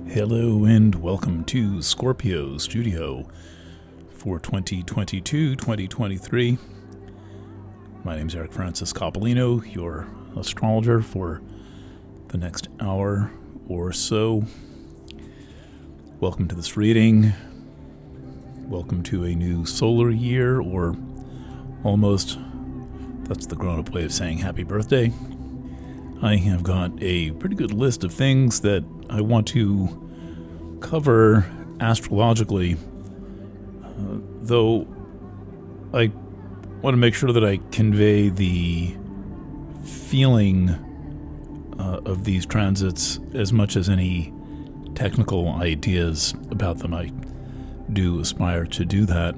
Hello and welcome to Scorpio Studio for 2022-2023. My name is Eric Francis Coppolino, your astrologer for the next hour or so. Welcome to this reading. Welcome to a new solar year, or almost. That's the grown-up way of saying happy birthday. I have got a pretty good list of things that I want to cover astrologically, though I want to make sure that I convey the feeling of these transits as much as any technical ideas about them. I do aspire to do that.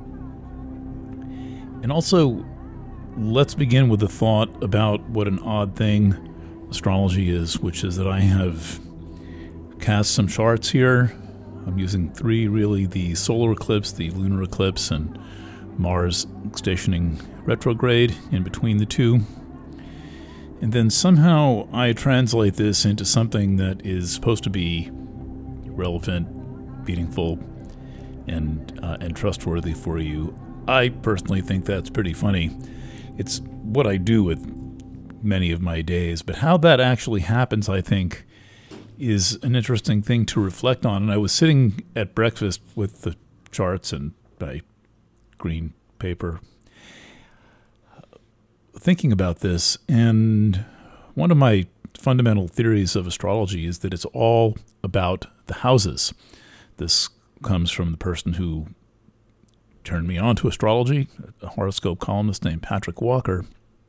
And also, let's begin with a thought about what an odd thing astrology is, which is that I have cast some charts here. I'm using three, really: the solar eclipse, the lunar eclipse, and Mars stationing retrograde in between the two. And then somehow I translate this into something that is supposed to be relevant, meaningful, and trustworthy for you. I personally think that's pretty funny. It's what I do with many of my days, but how that actually happens, I think, is an interesting thing to reflect on. And I was sitting at breakfast with the charts and my green paper, thinking about this, and one of my fundamental theories of astrology is that it's all about the houses. This comes from the person who turned me on to astrology, a horoscope columnist named Patrick Walker.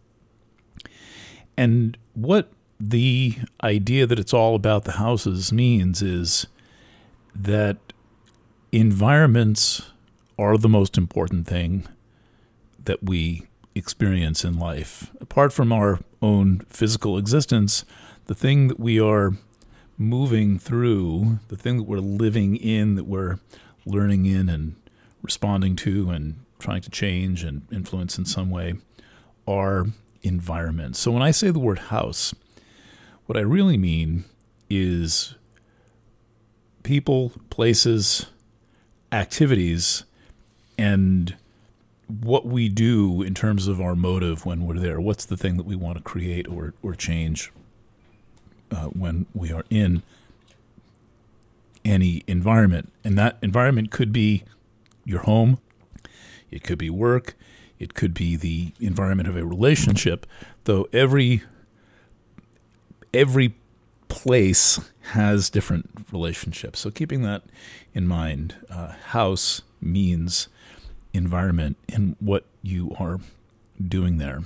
And what the idea that it's all about the houses means is that environments are the most important thing that we experience in life. Apart from our own physical existence, the thing that we are moving through, the thing that we're living in, that we're learning in and responding to and trying to change and influence in some way, are environments. So when I say the word house, what I really mean is people, places, activities, and what we do in terms of our motive when we're there. What's the thing that we want to create or change when we are in any environment. And that environment could be your home, it could be work, it could be the environment of a relationship, though every place has different relationships. So keeping that in mind, house means environment in what you are doing there.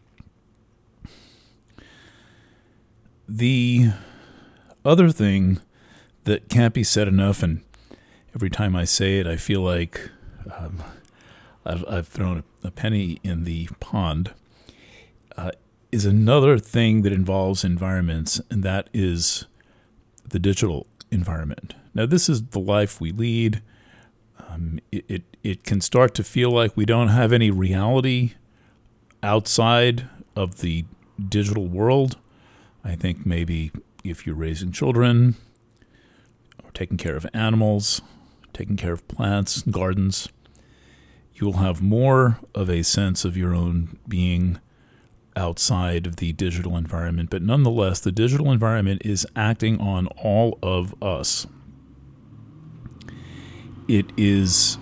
The other thing that can't be said enough, and every time I say it, I feel like I've thrown a penny in the pond, is another thing that involves environments, and that is the digital environment. Now, this is the life we lead. It can start to feel like we don't have any reality outside of the digital world. I think maybe if you're raising children, or taking care of animals, taking care of plants, gardens, you will have more of a sense of your own being outside of the digital environment. But nonetheless, the digital environment is acting on all of us. It is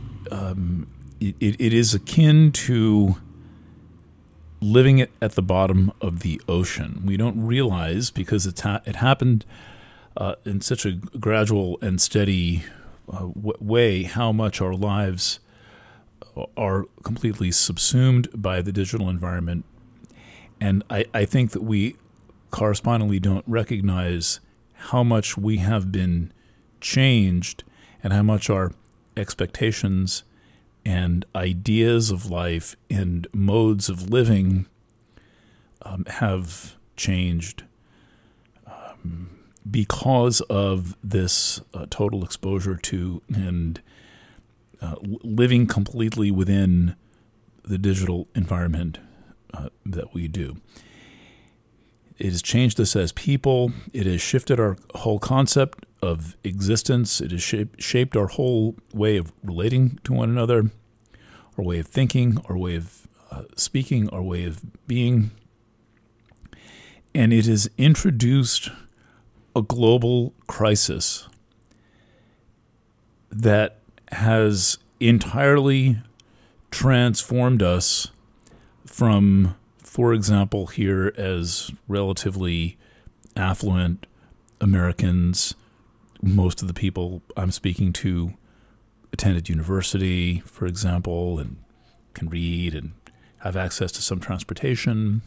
it is akin to living at the bottom of the ocean. We don't realize, because it happened in such a gradual and steady way, how much our lives are completely subsumed by the digital environment. And I think that we correspondingly don't recognize how much we have been changed and how much our expectations and ideas of life and modes of living have changed because of this total exposure to and living completely within the digital environment that we do. It has changed us as people. It has shifted our whole concept of existence. It has shaped our whole way of relating to one another, our way of thinking, our way of speaking, our way of being. And it has introduced a global crisis that has entirely transformed us from, for example, here as relatively affluent Americans. Most of the people I'm speaking to attended university, for example, and can read and have access to some transportation.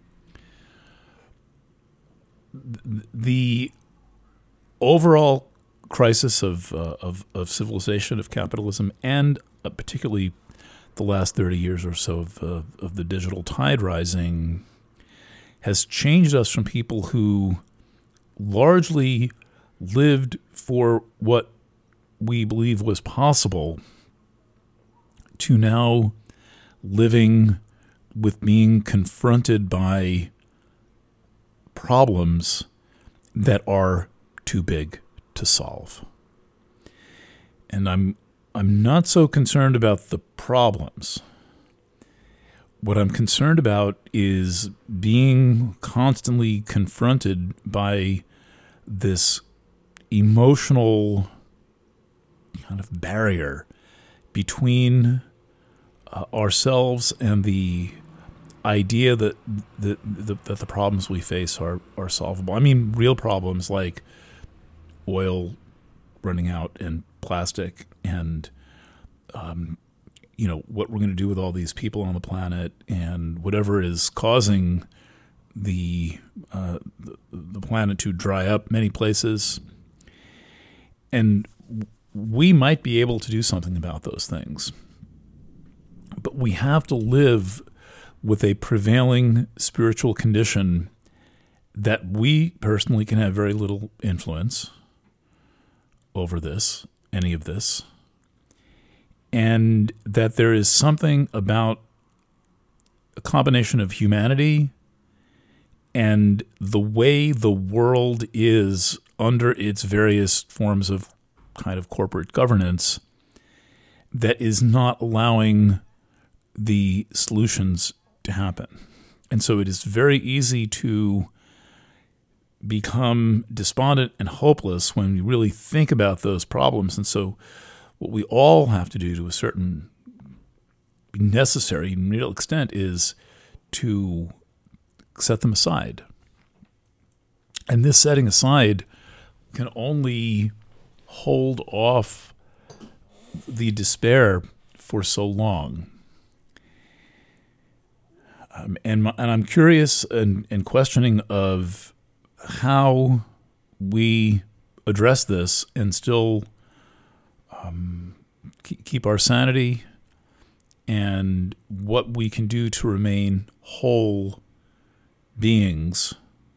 The overall crisis of civilization, of capitalism, and particularly the last 30 years or so of the digital tide rising has changed us from people who largely lived for what we believe was possible to now living with being confronted by problems that are too big to solve. And I'm not so concerned about the problems. What I'm concerned about is being constantly confronted by this emotional kind of barrier between ourselves and the idea that the problems we face are solvable. I mean, real problems like oil running out and plastic and what we're going to do with all these people on the planet and whatever is causing the planet to dry up many places. And we might be able to do something about those things. But we have to live with a prevailing spiritual condition that we personally can have very little influence over any of this, and that there is something about a combination of humanity and the way the world is under its various forms of kind of corporate governance that is not allowing the solutions to happen. And so it is very easy to become despondent and hopeless when we really think about those problems. And so what we all have to do to a certain necessary and real extent is to set them aside. And this setting aside can only hold off the despair for so long. And I'm curious and questioning of how we address this and still keep our sanity, and what we can do to remain whole beings,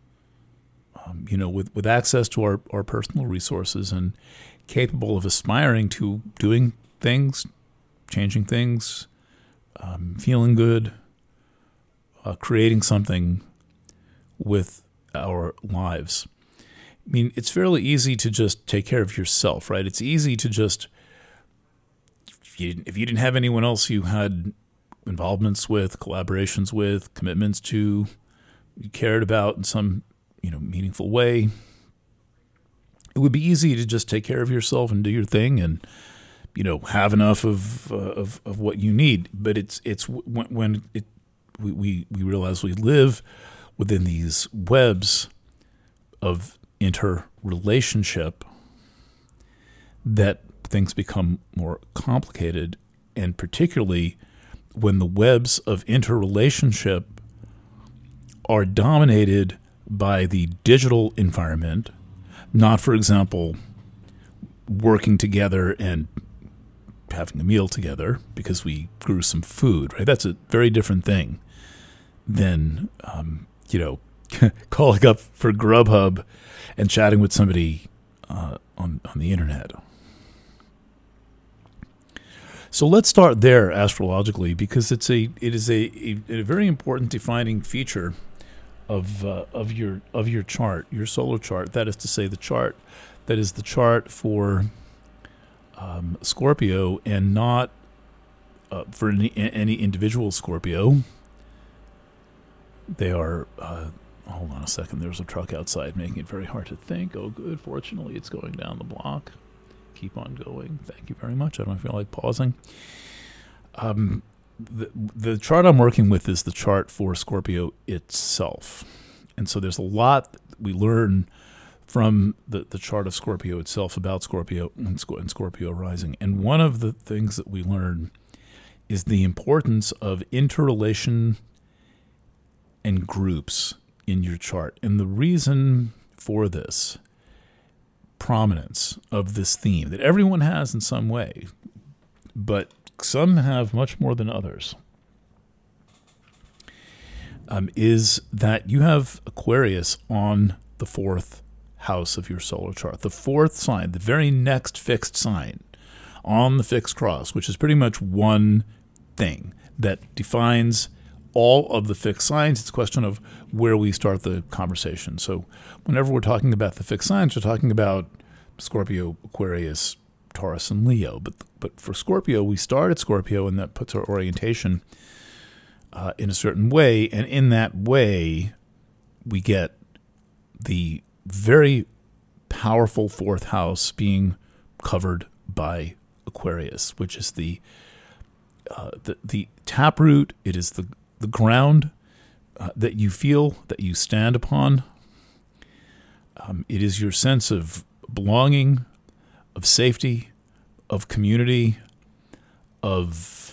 with access to our personal resources and capable of aspiring to doing things, changing things, feeling good, creating something with our lives. I mean, it's fairly easy to just take care of yourself, right? It's easy to just, if you didn't have anyone else you had involvements with, collaborations with, commitments to, you cared about in some, meaningful way, it would be easy to just take care of yourself and do your thing and, have enough of what you need. But it's when we realize we live within these webs of interrelationship that things become more complicated, and particularly when the webs of interrelationship are dominated by the digital environment, not, for example, working together and having a meal together because we grew some food, right? That's a very different thing than, calling up for Grubhub and chatting with somebody on the internet. So let's start there astrologically, because it is a very important defining feature of your chart, your solar chart. That is to say, the chart that is the chart for Scorpio, and not for any individual Scorpio. They are. Hold on a second. There's a truck outside making it very hard to think. Oh, good. Fortunately, it's going down the block. Keep on going. Thank you very much. I don't feel like pausing. The chart I'm working with is the chart for Scorpio itself. And so there's a lot that we learn from the chart of Scorpio itself about Scorpio and Scorpio rising. And one of the things that we learn is the importance of interrelation and groups in your chart. And the reason for this prominence of this theme that everyone has in some way, but some have much more than others, is that you have Aquarius on the fourth house of your solar chart. The fourth sign, the very next fixed sign on the fixed cross, which is pretty much one thing that defines all of the fixed signs. It's a question of where we start the conversation. So whenever we're talking about the fixed signs, we're talking about Scorpio, Aquarius, Taurus, and Leo. But for Scorpio, we start at Scorpio, and that puts our orientation in a certain way. And in that way, we get the very powerful fourth house being covered by Aquarius, which is the taproot. It is the ground that you feel, that you stand upon. It is your sense of belonging, of safety, of community, of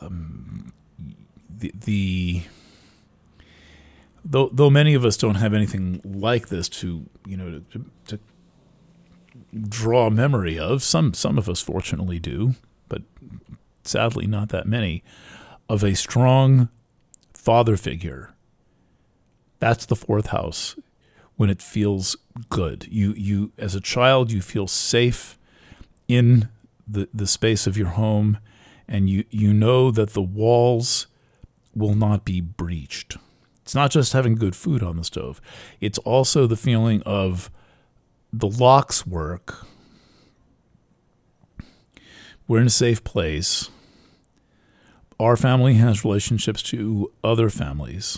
though many of us don't have anything like this to draw memory of. Some of us fortunately do, but sadly not that many, of a strong father figure. That's the fourth house when it feels good. You as a child, you feel safe in the space of your home, and you know that the walls will not be breached. It's not just having good food on the stove. It's also the feeling of the locks work. We're in a safe place. Our family has relationships to other families.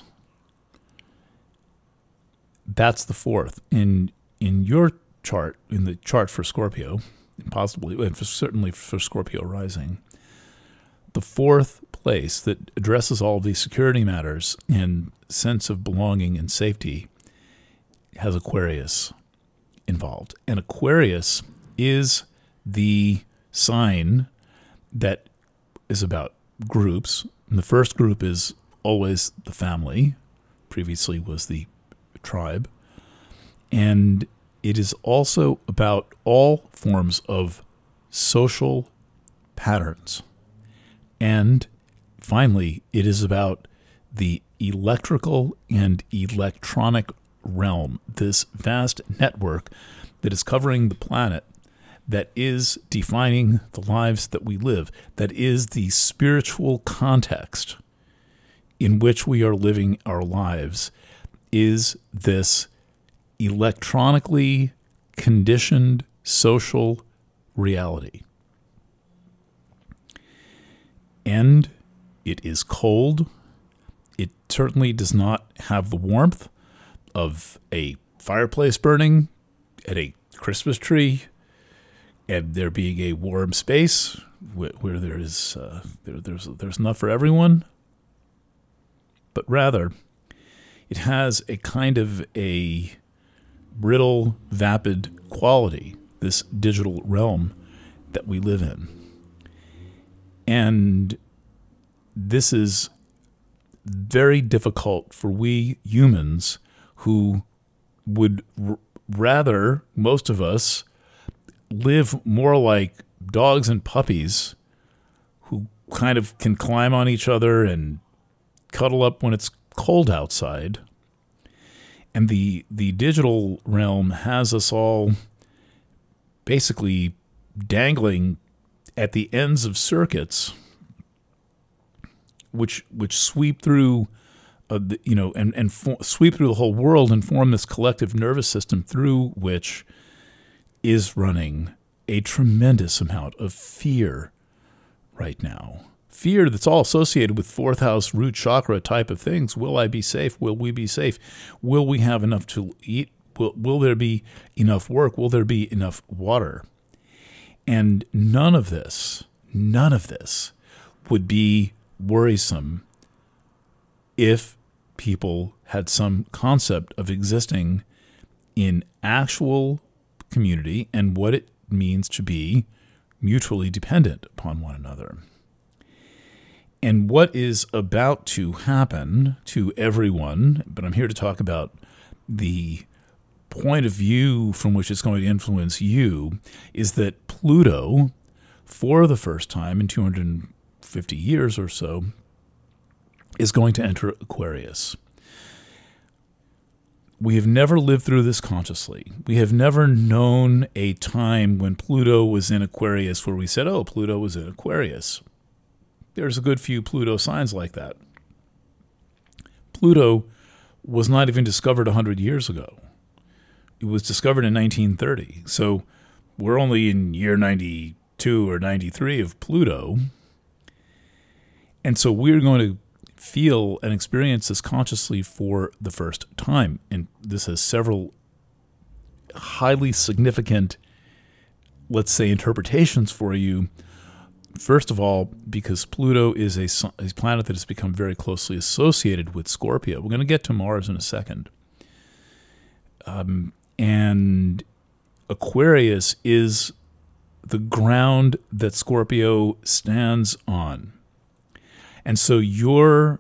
That's the fourth. In your chart, in the chart for Scorpio, possibly, and certainly for Scorpio rising, the fourth place that addresses all of these security matters and sense of belonging and safety has Aquarius involved. And Aquarius is the sign that is about groups. And the first group is always the family. Previously was the tribe. And it is also about all forms of social patterns. And finally, it is about the electrical and electronic realm, this vast network that is covering the planet, that is defining the lives that we live, that is the spiritual context in which we are living our lives, is this electronically conditioned social reality. And it is cold. It certainly does not have the warmth of a fireplace burning at a Christmas tree and there being a warm space where there's enough for everyone. But rather, it has a kind of a brittle, vapid quality, this digital realm that we live in. And this is very difficult for we humans who would rather, most of us, live more like dogs and puppies who kind of can climb on each other and cuddle up when it's cold outside. And the digital realm has us all basically dangling at the ends of circuits which sweep through sweep through the whole world and form this collective nervous system through which is running a tremendous amount of fear right now. Fear that's all associated with fourth house root chakra type of things. Will I be safe? Will we be safe? Will we have enough to eat? Will there be enough work? Will there be enough water? And none of this would be worrisome if people had some concept of existing in actual community and what it means to be mutually dependent upon one another. And what is about to happen to everyone, but I'm here to talk about the point of view from which it's going to influence you, is that Pluto, for the first time in 250 years or so, is going to enter Aquarius. We have never lived through this consciously. We have never known a time when Pluto was in Aquarius where we said, oh, Pluto was in Aquarius. There's a good few Pluto signs like that. Pluto was not even discovered 100 years ago. It was discovered in 1930. So we're only in year 92 or 93 of Pluto. And so we're going to feel and experience this consciously for the first time. And this has several highly significant, let's say, interpretations for you. First of all, because Pluto is a planet that has become very closely associated with Scorpio. We're going to get to Mars in a second. And Aquarius is the ground that Scorpio stands on. And so you're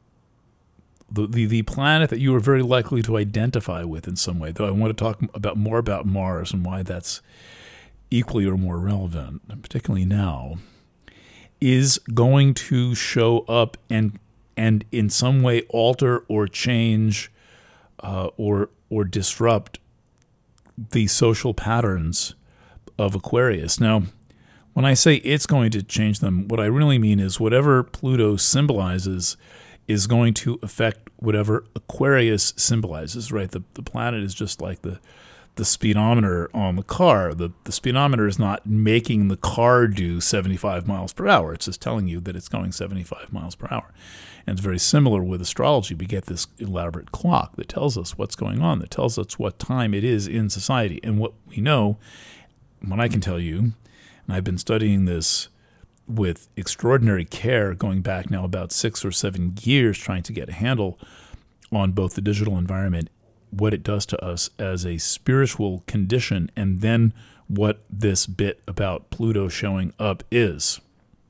the planet that you are very likely to identify with in some way, though I want to talk more about Mars and why that's equally or more relevant, particularly now, is going to show up and in some way alter or change or disrupt the social patterns of Aquarius. Now, when I say it's going to change them, what I really mean is whatever Pluto symbolizes is going to affect whatever Aquarius symbolizes, right? The planet is just like the speedometer on the car. The speedometer is not making the car do 75 miles per hour. It's just telling you that it's going 75 miles per hour. And it's very similar with astrology. We get this elaborate clock that tells us what's going on, that tells us what time it is in society. And what we know, what I can tell you, and I've been studying this with extraordinary care going back now about 6 or 7 years, trying to get a handle on both the digital environment, what it does to us as a spiritual condition, and then what this bit about Pluto showing up is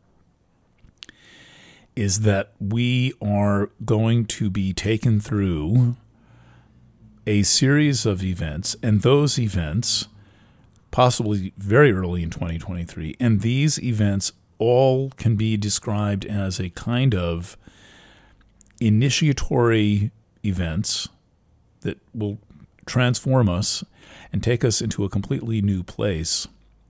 that we are going to be taken through a series of events, and those events possibly very early in 2023, and these events all can be described as a kind of initiatory events that will transform us and take us into a completely new place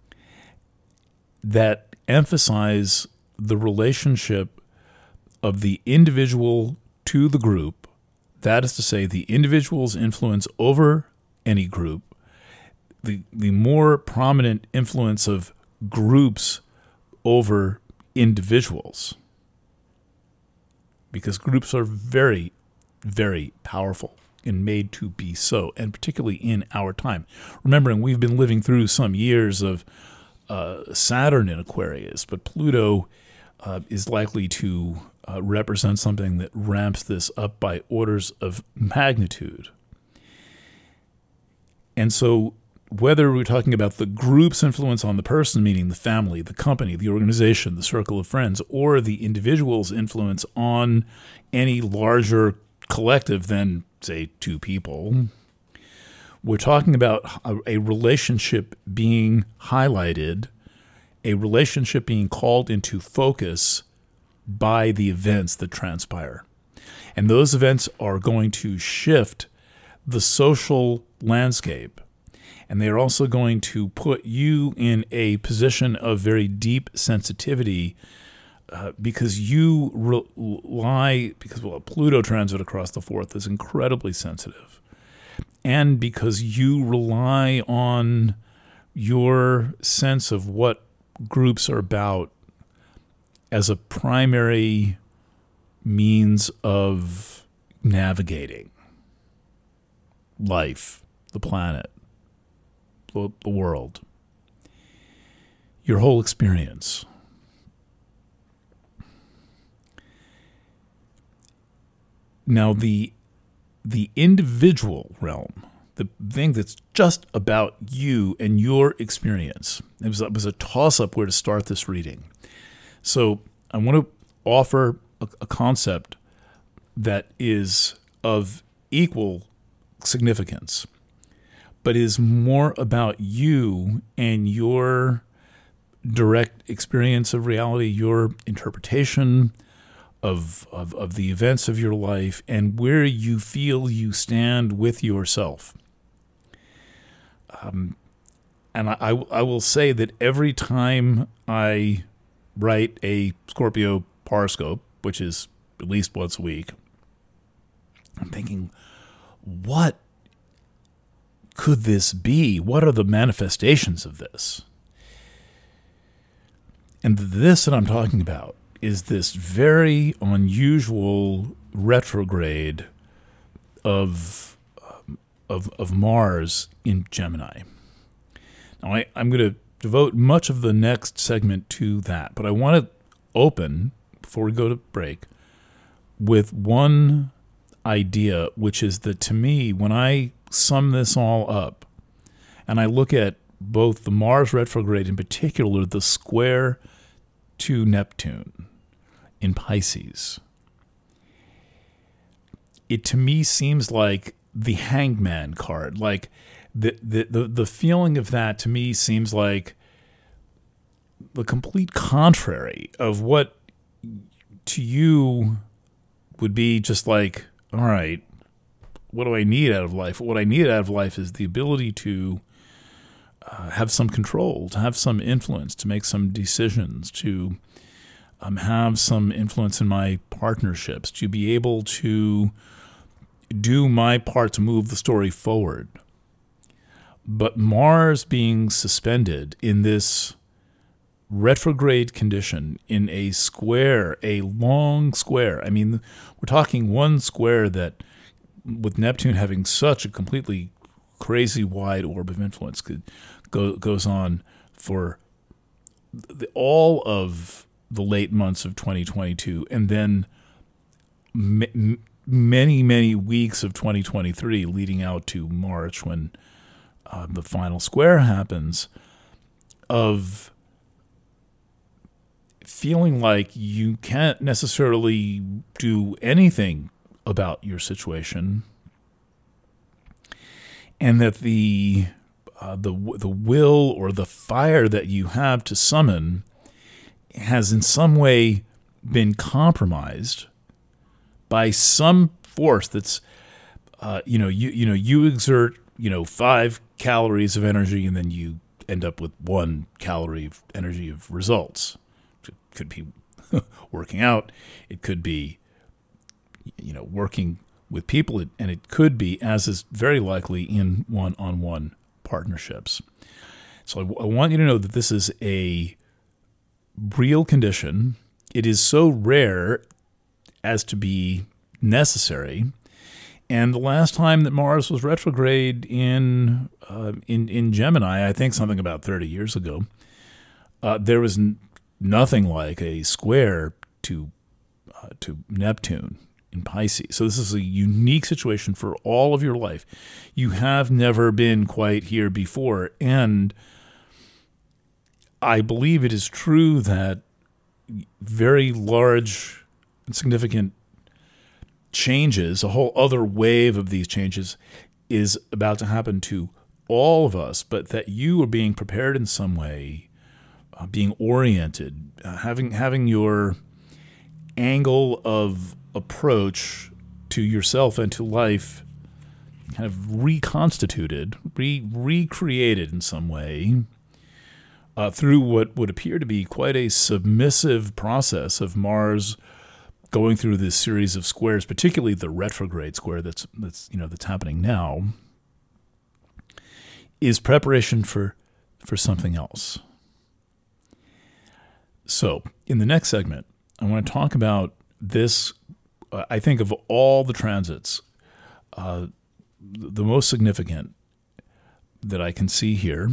that emphasize the relationship of the individual to the group, that is to say, the individual's influence over any group, the more prominent influence of groups over individuals, because groups are very, very powerful and made to be so, and particularly in our time. Remembering we've been living through some years of Saturn in Aquarius, but Pluto is likely to represent something that ramps this up by orders of magnitude. And so whether we're talking about the group's influence on the person, meaning the family, the company, the organization, the circle of friends, or the individual's influence on any larger collective than, say, 2 people, we're talking about a relationship being highlighted, a relationship being called into focus by the events that transpire. And those events are going to shift the social landscape. And they're also going to put you in a position of very deep sensitivity because you rely, because a Pluto transit across the fourth is incredibly sensitive, and because you rely on your sense of what groups are about as a primary means of navigating life, the planet, the world, your whole experience. Now, the individual realm, the thing that's just about you and your experience, it was a toss-up where to start this reading. So I want to offer a concept that is of equal significance, but is more about you and your direct experience of reality, your interpretation of the events of your life, and where you feel you stand with yourself. And I will say that every time I write a Scorpio horoscope, which is at least once a week, I'm thinking, what could this be? What are the manifestations of this? And this that I'm talking about is this very unusual retrograde of Mars in Gemini. Now, I'm going to devote much of the next segment to that, but I want to open, before we go to break, with one idea, which is that to me, when I sum this all up, and I look at both the Mars retrograde, in particular the square to Neptune in Pisces, it to me seems like the Hangman card. Like the feeling of that to me seems like the complete contrary of what to you would be just like, all right, what do I need out of life? What I need out of life is the ability to have some control, to have some influence, to make some decisions, to have some influence in my partnerships, to be able to do my part to move the story forward. But Mars being suspended in this retrograde condition, in a square, a long square. I mean, we're talking one square that, with Neptune having such a completely crazy wide orb of influence, goes on for all of the late months of 2022, and then many, many weeks of 2023 leading out to March when the final square happens, of feeling like you can't necessarily do anything about your situation, and that the will or the fire that you have to summon has in some way been compromised by some force that's you exert 5 calories of energy, and then you end up with 1 calorie of energy of results. It could be working out, it could be working with people, and it could be, as is very likely, in one-on-one partnerships. So I want you to know that this is a real condition. It is so rare as to be necessary. And the last time that Mars was retrograde in Gemini, I think something about 30 years ago, there was nothing like a square to Neptune in Pisces. So this is a unique situation for all of your life. You have never been quite here before, and I believe it is true that very large and significant changes, a whole other wave of these changes, is about to happen to all of us, but that you are being prepared in some way, being oriented, having your angle of approach to yourself and to life kind of reconstituted, recreated in some way, through what would appear to be quite a submissive process of Mars going through this series of squares, particularly the retrograde square that's happening now, is preparation for something else. So, in the next segment, I want to talk about this. I think of all the transits, the most significant that I can see here,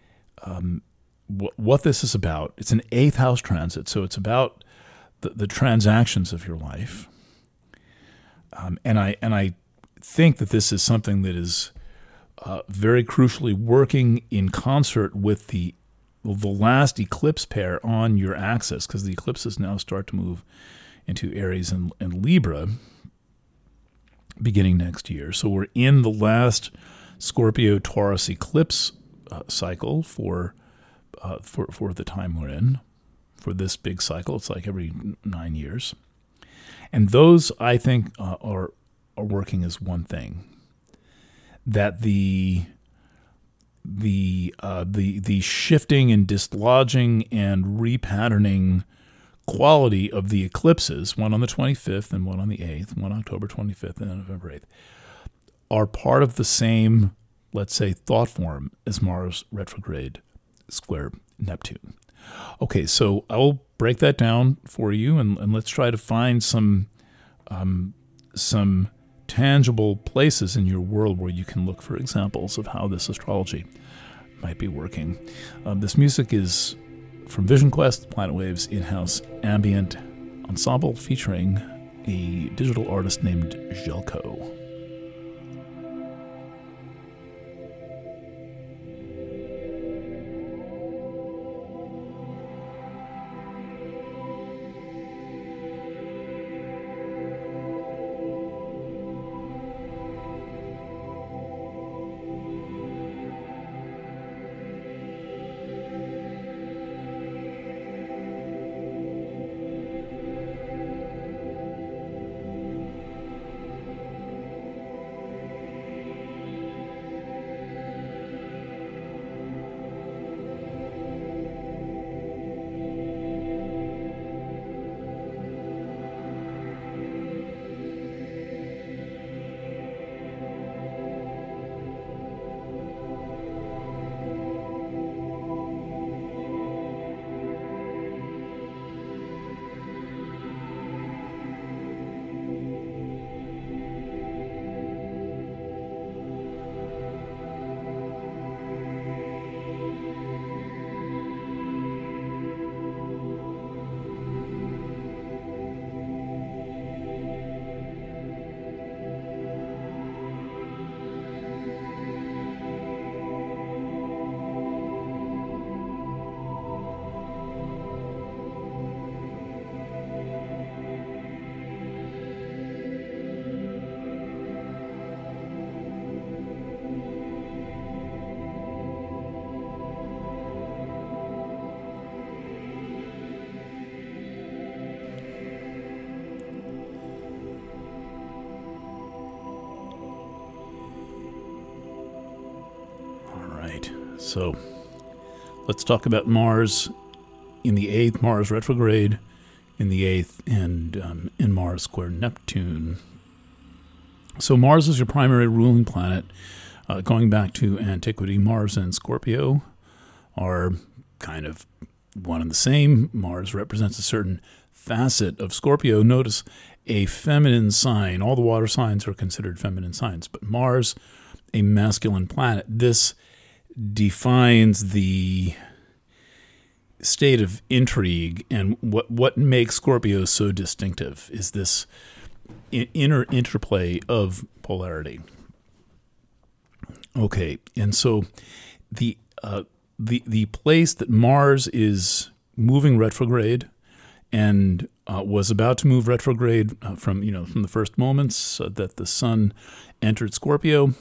what this is about. It's an 8th house transit, so it's about the transactions of your life. And I think that this is something that is very crucially working in concert with the last eclipse pair on your axis, because the eclipses now start to move into Aries and Libra beginning next year. So we're in the last Scorpio-Taurus eclipse cycle for the time we're in, for this big cycle. It's like every 9 years. And those, I think, are working as one thing. That the shifting and dislodging and repatterning quality of the eclipses, one on the 25th and one on the 8th, one October 25th and November 8th, are part of the same, let's say, thought form as Mars retrograde square Neptune. Okay, so I will break that down for you, and let's try to find some tangible places in your world where you can look for examples of how this astrology might be working. This music is from Vision Quest, Planet Waves in-house ambient ensemble featuring a digital artist named Jelko. So let's talk about Mars in the 8th, Mars retrograde in the 8th, and in Mars square Neptune. So Mars is your primary ruling planet. Going back to antiquity, Mars and Scorpio are kind of one and the same. Mars represents a certain facet of Scorpio. Notice a feminine sign. All the water signs are considered feminine signs, but Mars, a masculine planet. This defines the state of intrigue, and what makes Scorpio so distinctive is this inner interplay of polarity. Okay, and so the place that Mars is moving retrograde and was about to move retrograde from the first moments that the sun entered Scorpio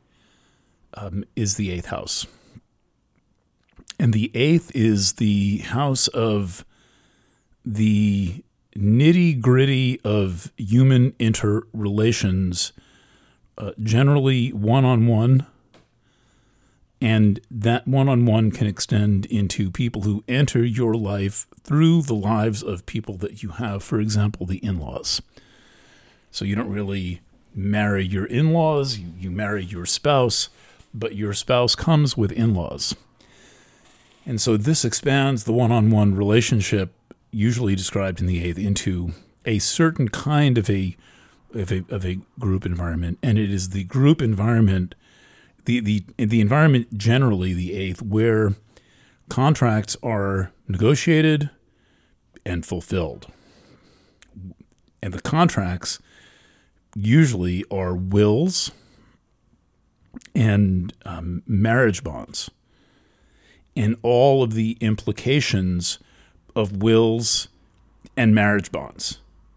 is the 8th house. And the 8th is the house of the nitty-gritty of human interrelations, generally one-on-one, And that one-on-one can extend into people who enter your life through the lives of people that you have, for example, the in-laws. So you don't really marry your in-laws, you marry your spouse, but your spouse comes with in-laws. And so this expands the one-on-one relationship, usually described in the eighth, into a certain kind of a group environment. And it is the group environment, the environment generally, the eighth, where contracts are negotiated and fulfilled. And the contracts usually are wills and marriage bonds, and all of the implications of wills and marriage bonds.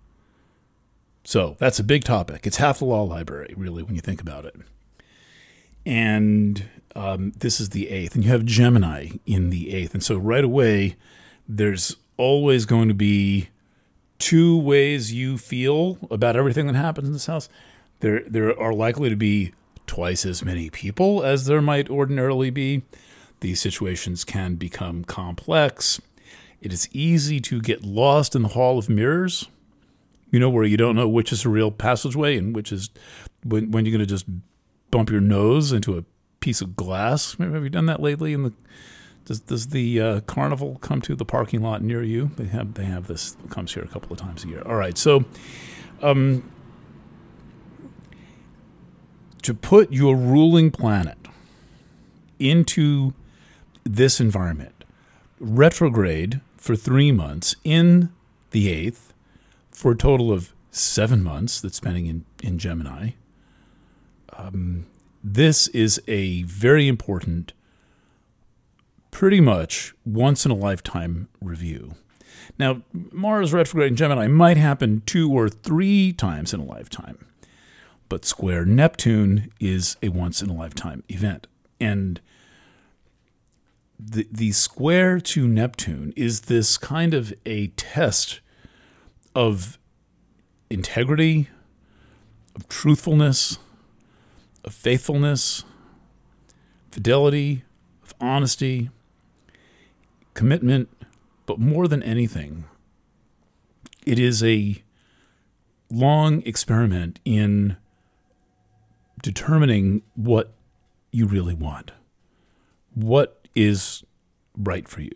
So that's a big topic. It's half the law library, really, when you think about it. And this is the eighth. And you have Gemini in the eighth. And so right away, there's always going to be two ways you feel about everything that happens in this house. There are likely to be twice as many people as there might ordinarily be. These situations can become complex. It is easy to get lost in the hall of mirrors, where you don't know which is a real passageway and which is when you're going to just bump your nose into a piece of glass. Have you done that lately? Does the carnival come to the parking lot near you? They have this. It comes here a couple of times a year. All right, so to put your ruling planet into this environment, retrograde for 3 months in the eighth, for a total of 7 months that's spending in Gemini. This is a very important, pretty much once-in-a-lifetime review. Now, Mars retrograde in Gemini might happen 2 or 3 times in a lifetime, but square Neptune is a once-in-a-lifetime event. And the square to Neptune is this kind of a test of integrity, of truthfulness, of faithfulness, fidelity, of honesty, commitment, but more than anything, it is a long experiment in determining what you really want, what is right for you.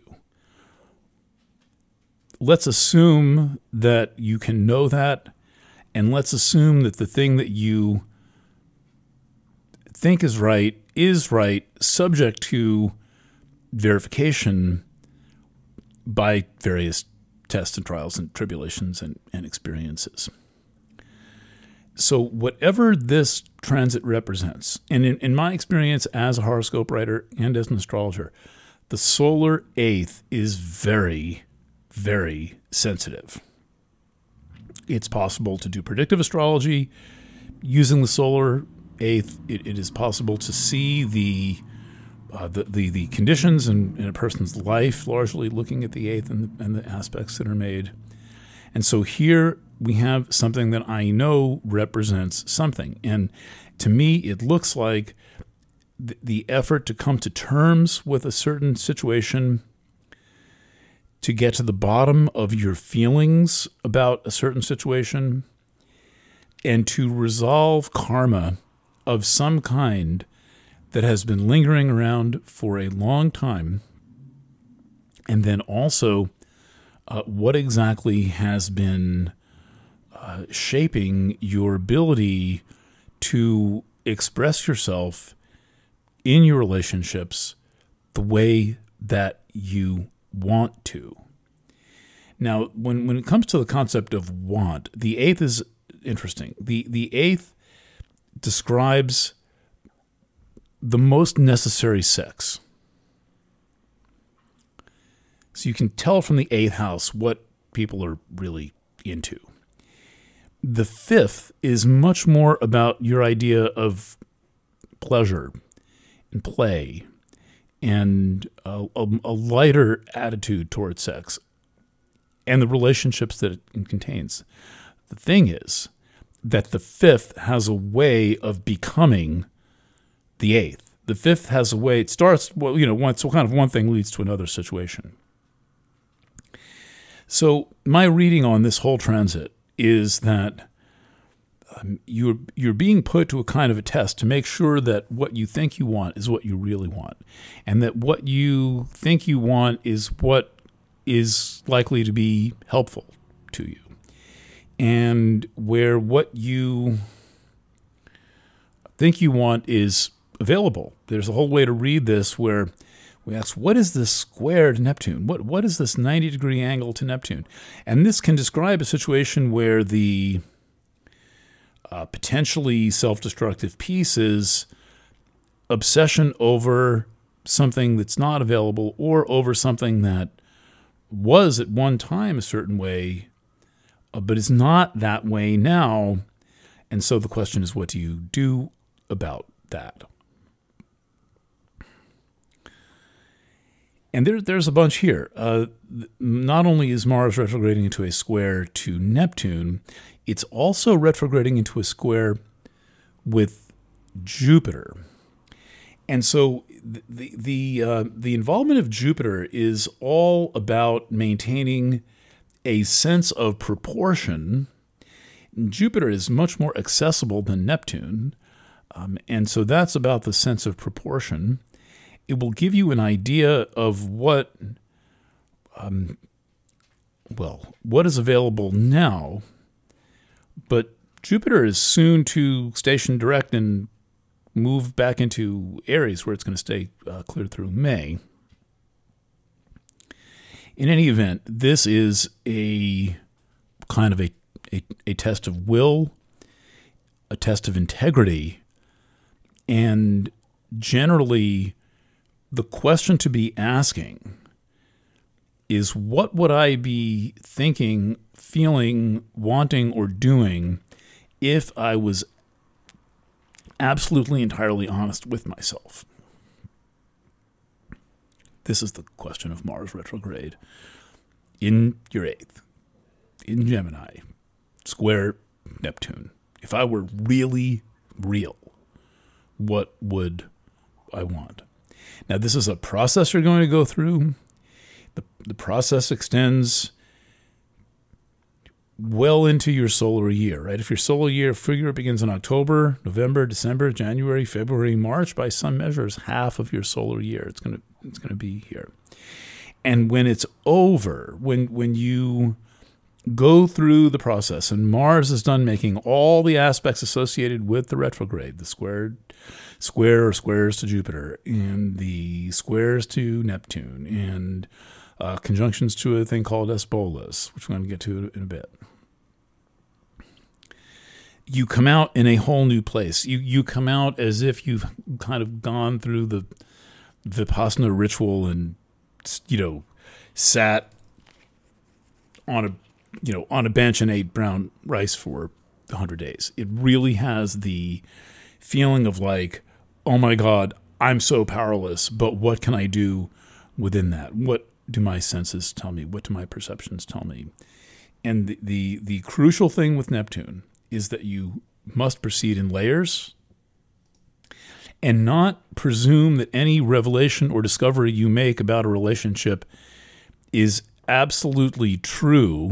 Let's assume that you can know that, and let's assume that the thing that you think is right, subject to verification by various tests and trials and tribulations and experiences. So whatever this transit represents, and in my experience as a horoscope writer and as an astrologer, the solar eighth is very, very sensitive. It's possible to do predictive astrology using the solar eighth. It is possible to see the conditions in a person's life, largely looking at the eighth and the aspects that are made. And so here we have something that I know represents something. And to me, it looks like the effort to come to terms with a certain situation, to get to the bottom of your feelings about a certain situation, and to resolve karma of some kind that has been lingering around for a long time, and then also what exactly has been shaping your ability to express yourself in your relationships the way that you want to. Now, when it comes to the concept of want, the eighth is interesting. The eighth describes the most necessary sex. So you can tell from the eighth house what people are really into. The fifth is much more about your idea of pleasure and play and a lighter attitude towards sex and the relationships that it contains. The thing is that the fifth has a way of becoming the eighth. the fifth has a way. It starts, well, one thing leads to another situation. So my reading on this whole transit is that you're being put to a kind of a test to make sure that what you think you want is what you really want, and that what you think you want is what is likely to be helpful to you, and where what you think you want is available. There's a whole way to read this where we ask, what is this square to Neptune? What is this 90-degree angle to Neptune? And this can describe a situation where the potentially self-destructive piece is obsession over something that's not available, or over something that was at one time a certain way, but is not that way now. And so the question is, what do you do about that? And there's a bunch here. Not only is Mars retrograding into a square to Neptune, it's also retrograding into a square with Jupiter. And so the involvement of Jupiter is all about maintaining a sense of proportion. Jupiter is much more accessible than Neptune, and so that's about the sense of proportion. It will give you an idea of what is available now, but Jupiter is soon to station direct and move back into Aries, where it's going to stay clear through May. In any event, this is a kind of a test of will, a test of integrity, and generally the question to be asking is, what would I be thinking, feeling, wanting, or doing if I was absolutely, entirely honest with myself? This is the question of Mars retrograde in your eighth, in Gemini, square Neptune. If I were really real, what would I want? Now, this is a process you're going to go through. The process extends well into your solar year, right? If your solar year figure begins in October, November, December, January, February, March, by some measures, half of your solar year, it's going to be here. And when it's over, when you go through the process and Mars is done making all the aspects associated with the retrograde, the square or squares to Jupiter, and the squares to Neptune, and conjunctions to a thing called Esbolus, which we're going to get to in a bit, you come out in a whole new place. You come out as if you've kind of gone through the Vipassana ritual and, sat on a bench and ate brown rice for 100 days. It really has the feeling of like, oh my God, I'm so powerless, but what can I do within that? What do my senses tell me? What do my perceptions tell me? And the crucial thing with Neptune is that you must proceed in layers and not presume that any revelation or discovery you make about a relationship is absolutely true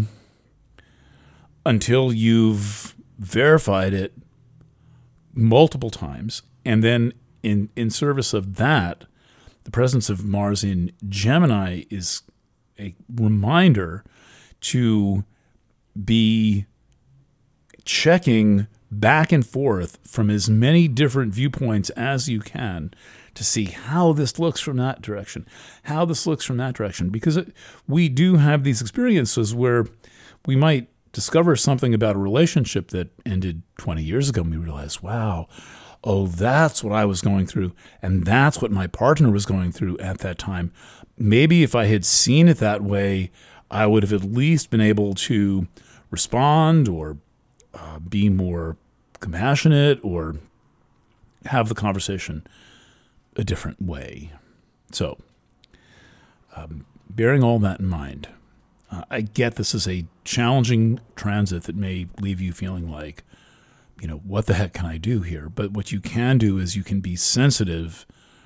until you've verified it multiple times. And then in service of that, the presence of Mars in Gemini is a reminder to be checking back and forth from as many different viewpoints as you can to see how this looks from that direction, because we do have these experiences where we might discover something about a relationship that ended 20 years ago, and we realize, wow, oh, that's what I was going through, and that's what my partner was going through at that time. Maybe if I had seen it that way, I would have at least been able to respond or be more compassionate or have the conversation a different way. So, bearing all that in mind, I get this is a challenging transit that may leave you feeling like, what the heck can I do here? But what you can do is you can be sensitive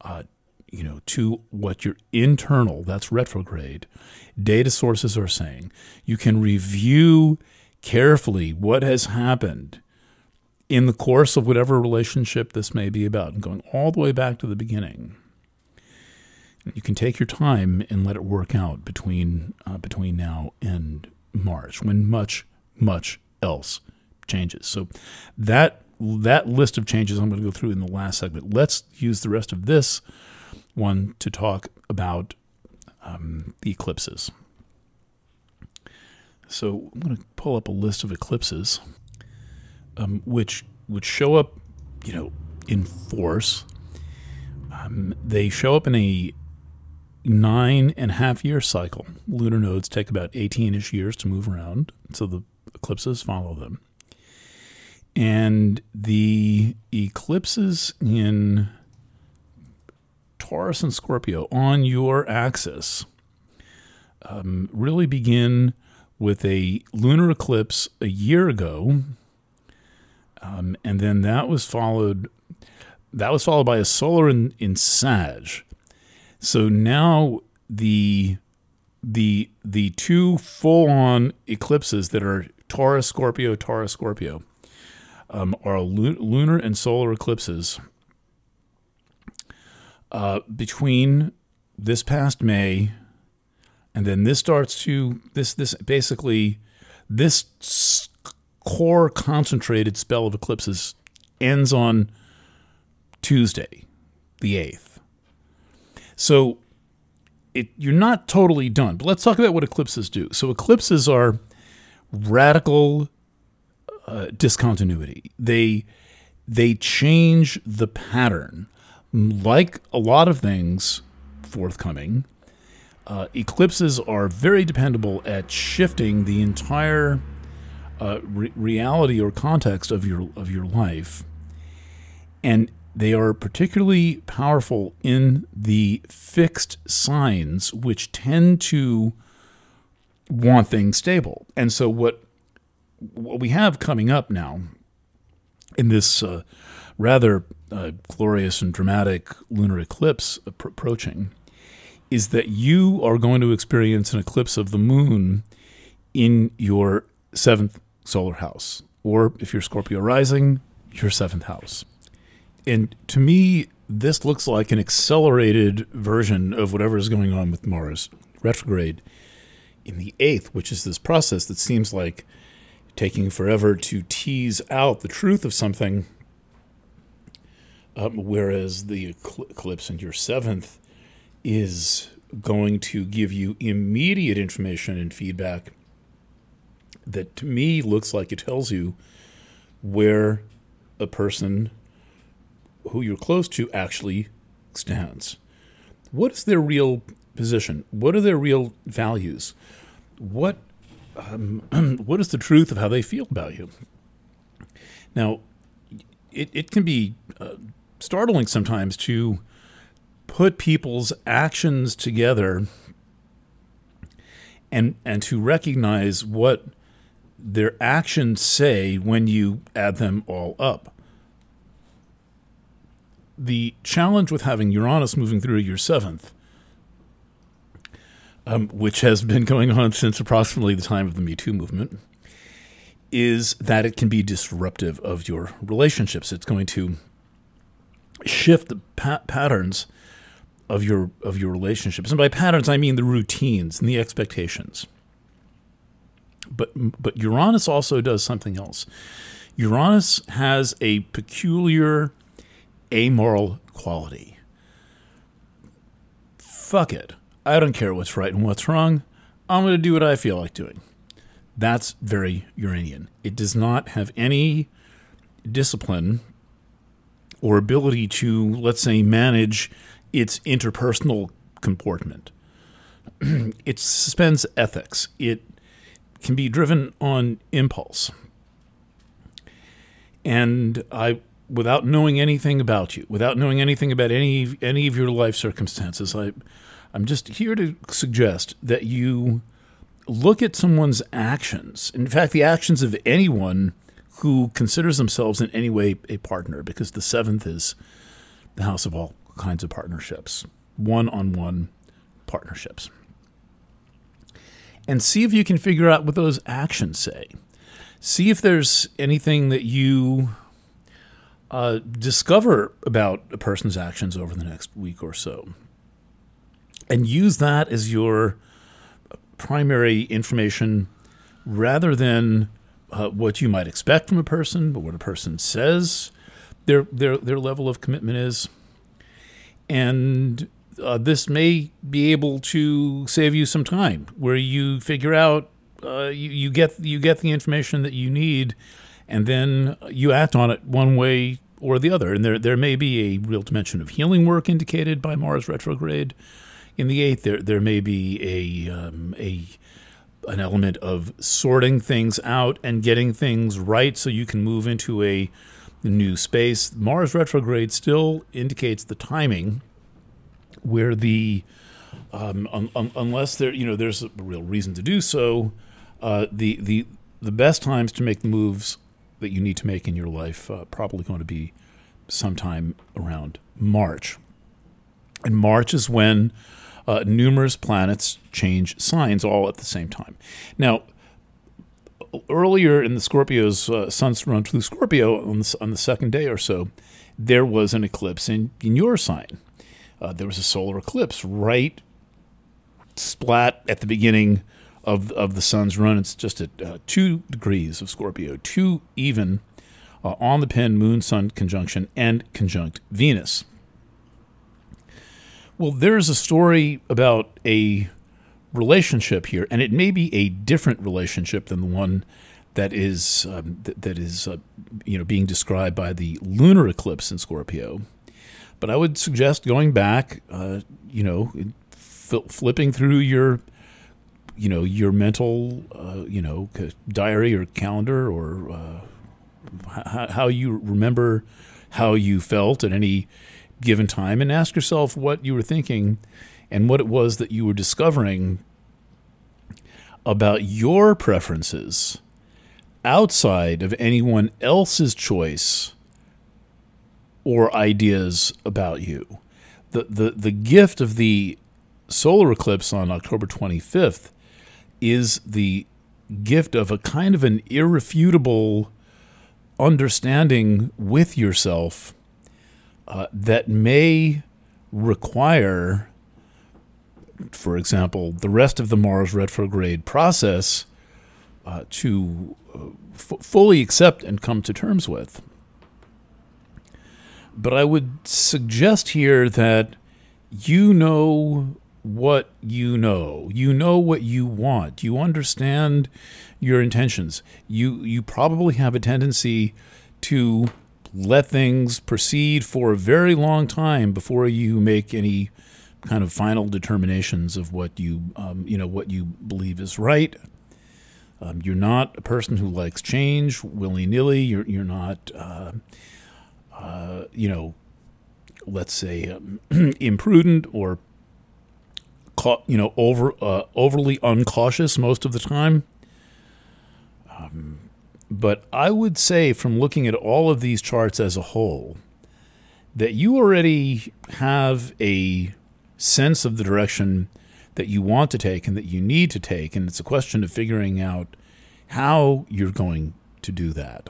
to what your internal, that's retrograde, data sources are saying. You can review carefully what has happened in the course of whatever relationship this may be about, and going all the way back to the beginning. You can take your time and let it work out between now and March, when much else changes. So that list of changes I'm going to go through in the last segment. Let's use the rest of this one to talk about the eclipses. So I'm going to pull up a list of eclipses, which would show up, in force. They show up in a 9.5 year cycle. Lunar nodes take about 18-ish years to move around, so the eclipses follow them. And the eclipses in Taurus and Scorpio on your axis really begin with a lunar eclipse a year ago, and then that was followed by a solar in Sag. So now the two full-on eclipses that are Taurus Scorpio are lunar and solar eclipses between this past May, and then this starts to this core concentrated spell of eclipses ends on Tuesday, the 8th. So you're not totally done, but let's talk about what eclipses do. So eclipses are radical discontinuity. They change the pattern. Like a lot of things forthcoming, eclipses are very dependable at shifting the entire reality or context of your life, and they are particularly powerful in the fixed signs, which tend to want things stable. And so what we have coming up now in this rather glorious and dramatic lunar eclipse approaching is that you are going to experience an eclipse of the moon in your 7th solar house, or if you're Scorpio rising, your 7th house. And to me, this looks like an accelerated version of whatever is going on with Mars retrograde in the 8th, which is this process that seems like taking forever to tease out the truth of something, whereas the eclipse in your 7th is going to give you immediate information and feedback that to me looks like it tells you where a person who you're close to actually stands. What is their real position? What are their real values? What is the truth of how they feel about you? Now, it can be startling sometimes to put people's actions together and to recognize what their actions say when you add them all up. The challenge with having Uranus moving through your 7th, which has been going on since approximately the time of the Me Too movement, is that it can be disruptive of your relationships. It's going to shift the patterns of your relationships. And by patterns, I mean the routines and the expectations. But Uranus also does something else. Uranus has a peculiar amoral quality. Fuck it. I don't care what's right and what's wrong. I'm going to do what I feel like doing. That's very Uranian. It does not have any discipline or ability to, let's say, manage its interpersonal comportment. It suspends ethics. It can be driven on impulse. And without knowing anything about you, without knowing anything about any of your life circumstances, I'm just here to suggest that you look at someone's actions. In fact, the actions of anyone who considers themselves in any way a partner, because the 7th is the house of all kinds of partnerships, one-on-one partnerships. And see if you can figure out what those actions say. See if there's anything that you discover about a person's actions over the next week or so. And use that as your primary information rather than what you might expect from a person, but what a person says their level of commitment is. And this may be able to save you some time, where you figure out you get the information that you need, and then you act on it one way or the other. And there may be a real dimension of healing work indicated by Mars retrograde in the 8th. There may be an element of sorting things out and getting things right so you can move into a new space. Mars retrograde still indicates the timing where the unless there's a real reason to do so, the best times to make the moves that you need to make in your life probably going to be sometime around March. And March is when numerous planets change signs all at the same time. Now, earlier in the Scorpio's Sun's run through Scorpio on the second day or so, there was an eclipse in your sign. There was a solar eclipse right splat at the beginning of the sun's run. It's just at 2 degrees of Scorpio, 2 even on the pin, Moon-Sun conjunction, and conjunct Venus. Well, there's a story about a relationship here, and it may be a different relationship than the one that is being described by the lunar eclipse in Scorpio. But I would suggest going back, flipping through your mental, diary or calendar, or how you remember how you felt at any given time, and ask yourself what you were thinking and what it was that you were discovering about your preferences outside of anyone else's choice or ideas about you. The gift of the solar eclipse on October 25th is the gift of a kind of an irrefutable understanding with yourself that may require, for example, the rest of the Mars retrograde process to fully accept and come to terms with. But I would suggest here that you know what you know. You know what you want. You understand your intentions. You probably have a tendency to let things proceed for a very long time before you make any kind of final determinations of what you believe is right. You're not a person who likes change willy-nilly. You're not, let's say, imprudent or overly uncautious most of the time. But I would say, from looking at all of these charts as a whole, that you already have a sense of the direction that you want to take and that you need to take, and it's a question of figuring out how you're going to do that.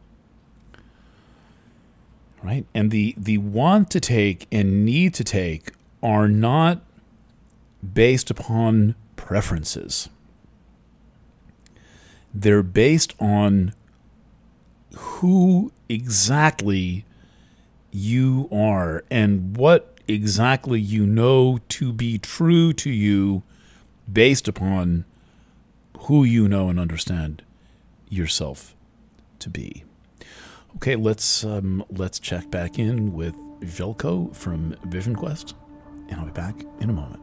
Right? And the want to take and need to take are not based upon preferences. They're based on who exactly you are and what exactly you know to be true to you based upon who you know and understand yourself to be. Okay, let's check back in with Jelko from Vision Quest, and I'll be back in a moment.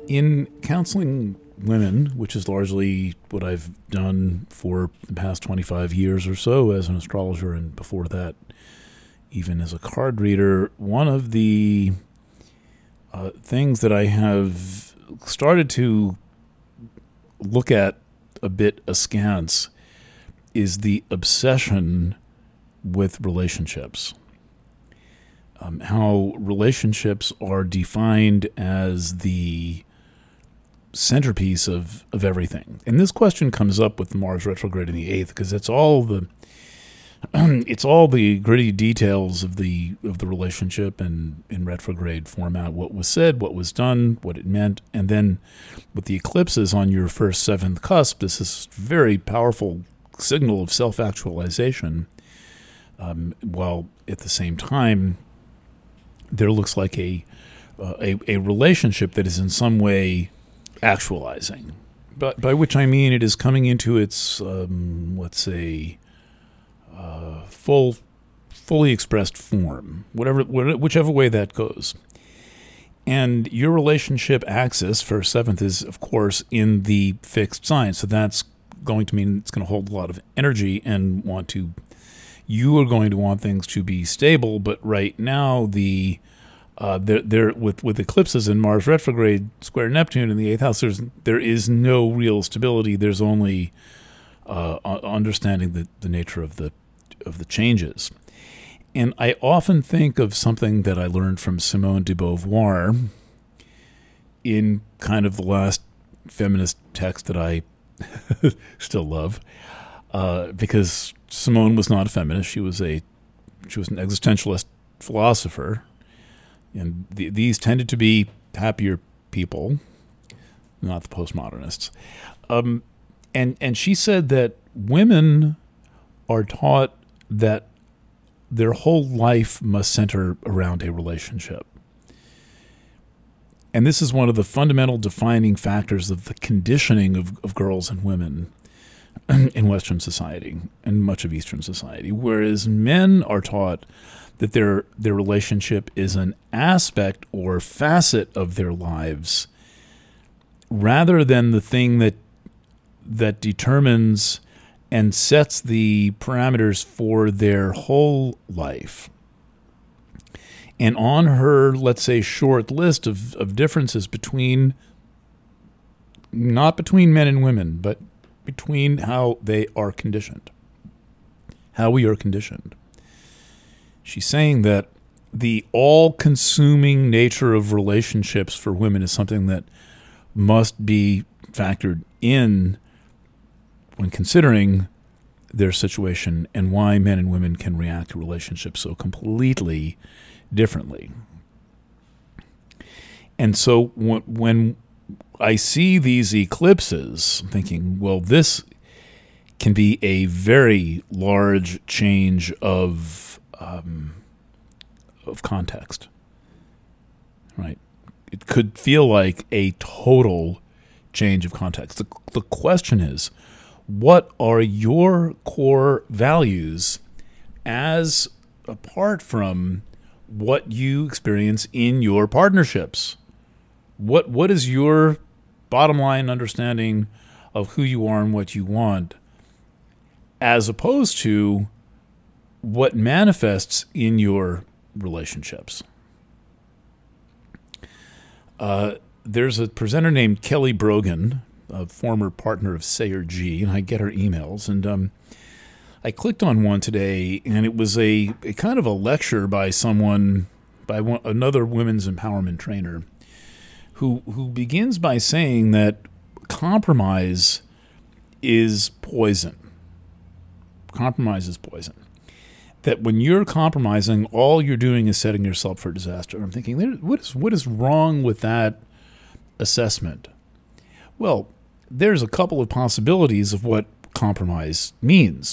In counseling women, which is largely what I've done for the past 25 years or so as an astrologer, and before that, even as a card reader, one of the things that I have started to look at a bit askance is the obsession with relationships. How relationships are defined as the centerpiece of everything. And this question comes up with Mars retrograde in the 8th because it's all the gritty details of the relationship and in retrograde format, what was said, what was done, what it meant. And then with the eclipses on your first 7th cusp, this is very powerful signal of self-actualization, while at the same time there looks like a relationship that is in some way actualizing, but by which I mean it is coming into its let's say fully expressed form, whichever way that goes. And your relationship axis for 7th is, of course, in the fixed sign, so that's going to mean it's going to hold a lot of energy and you are going to want things to be stable. But right now, with eclipses in Mars retrograde square Neptune in the 8th house, there is no real stability. There's only understanding the nature of the changes. And I often think of something that I learned from Simone de Beauvoir in kind of the last feminist text that I still love, because Simone was not a feminist. She was an existentialist philosopher, and these tended to be happier people, not the postmodernists. And she said that women are taught that their whole life must center around a relationship. And this is one of the fundamental defining factors of the conditioning of girls and women in Western society and much of Eastern society, whereas men are taught that their relationship is an aspect or facet of their lives rather than the thing that determines and sets the parameters for their whole life. And on her, let's say, short list of differences not between men and women, but between how they are conditioned, how we are conditioned. She's saying that the all-consuming nature of relationships for women is something that must be factored in when considering their situation and why men and women can react to relationships so completely differently. And so when I see these eclipses, I'm thinking, well, this can be a very large change of context, right? It could feel like a total change of context. The question is, what are your core values as apart from what you experience in your partnerships? What is your bottom line understanding of who you are and what you want, as opposed to what manifests in your relationships? There's a presenter named Kelly Brogan, a former partner of Sayer G, and I get her emails. And I clicked on one today, and it was a kind of a lecture by another women's empowerment trainer, who begins by saying that compromise is poison. Compromise is poison. That when you're compromising, all you're doing is setting yourself for disaster. I'm thinking, what is wrong with that assessment? Well, there's a couple of possibilities of what compromise means.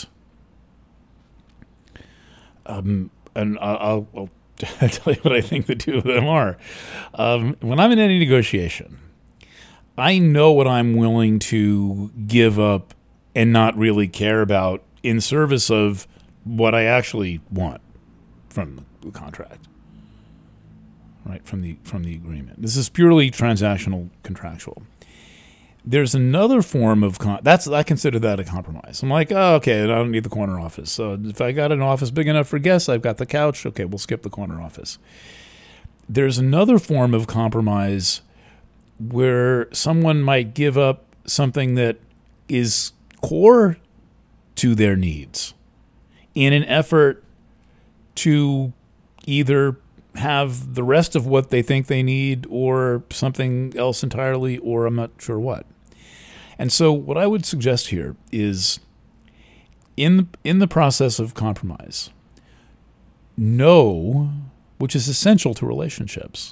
And I'll tell you what I think the two of them are. When I'm in any negotiation, I know what I'm willing to give up and not really care about in service of what I actually want from the contract. right, from the agreement. This is purely transactional, contractual. There's another form of I consider that a compromise. I'm like, oh, okay, I don't need the corner office. So if I got an office big enough for guests, I've got the couch. Okay, we'll skip the corner office. There's another form of compromise where someone might give up something that is core to their needs in an effort to either have the rest of what they think they need or something else entirely, or I'm not sure what. And so what I would suggest here is in the process of compromise, know, which is essential to relationships,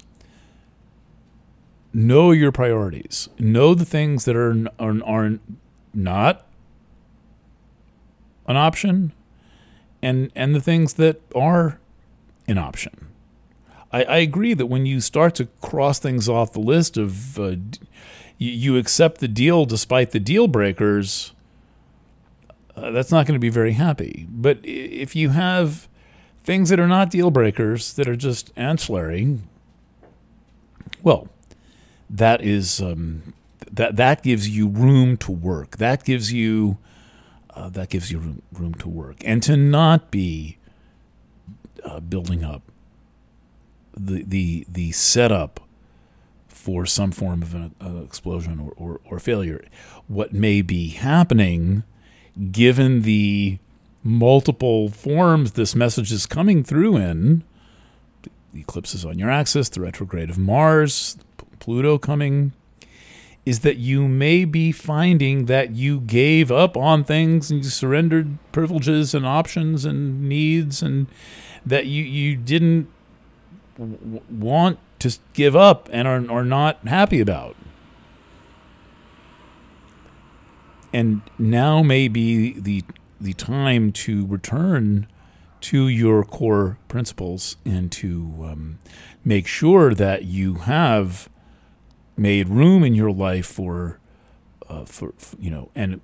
know your priorities. Know the things that are not an option and the things that are an option. I agree that when you start to cross things off the list of you accept the deal despite the deal breakers, that's not going to be very happy. But if you have things that are not deal breakers, that are just ancillary, well, that is that gives you room to work. That gives you room to work, and to not be building up the setup for some form of an explosion or failure. What may be happening, given the multiple forms this message is coming through in, the eclipses on your axis, the retrograde of Mars, Pluto coming, is that you may be finding that you gave up on things and you surrendered privileges and options and needs, and that you didn't want to give up and are not happy about. And now may be the time to return to your core principles and to make sure that you have made room in your life for and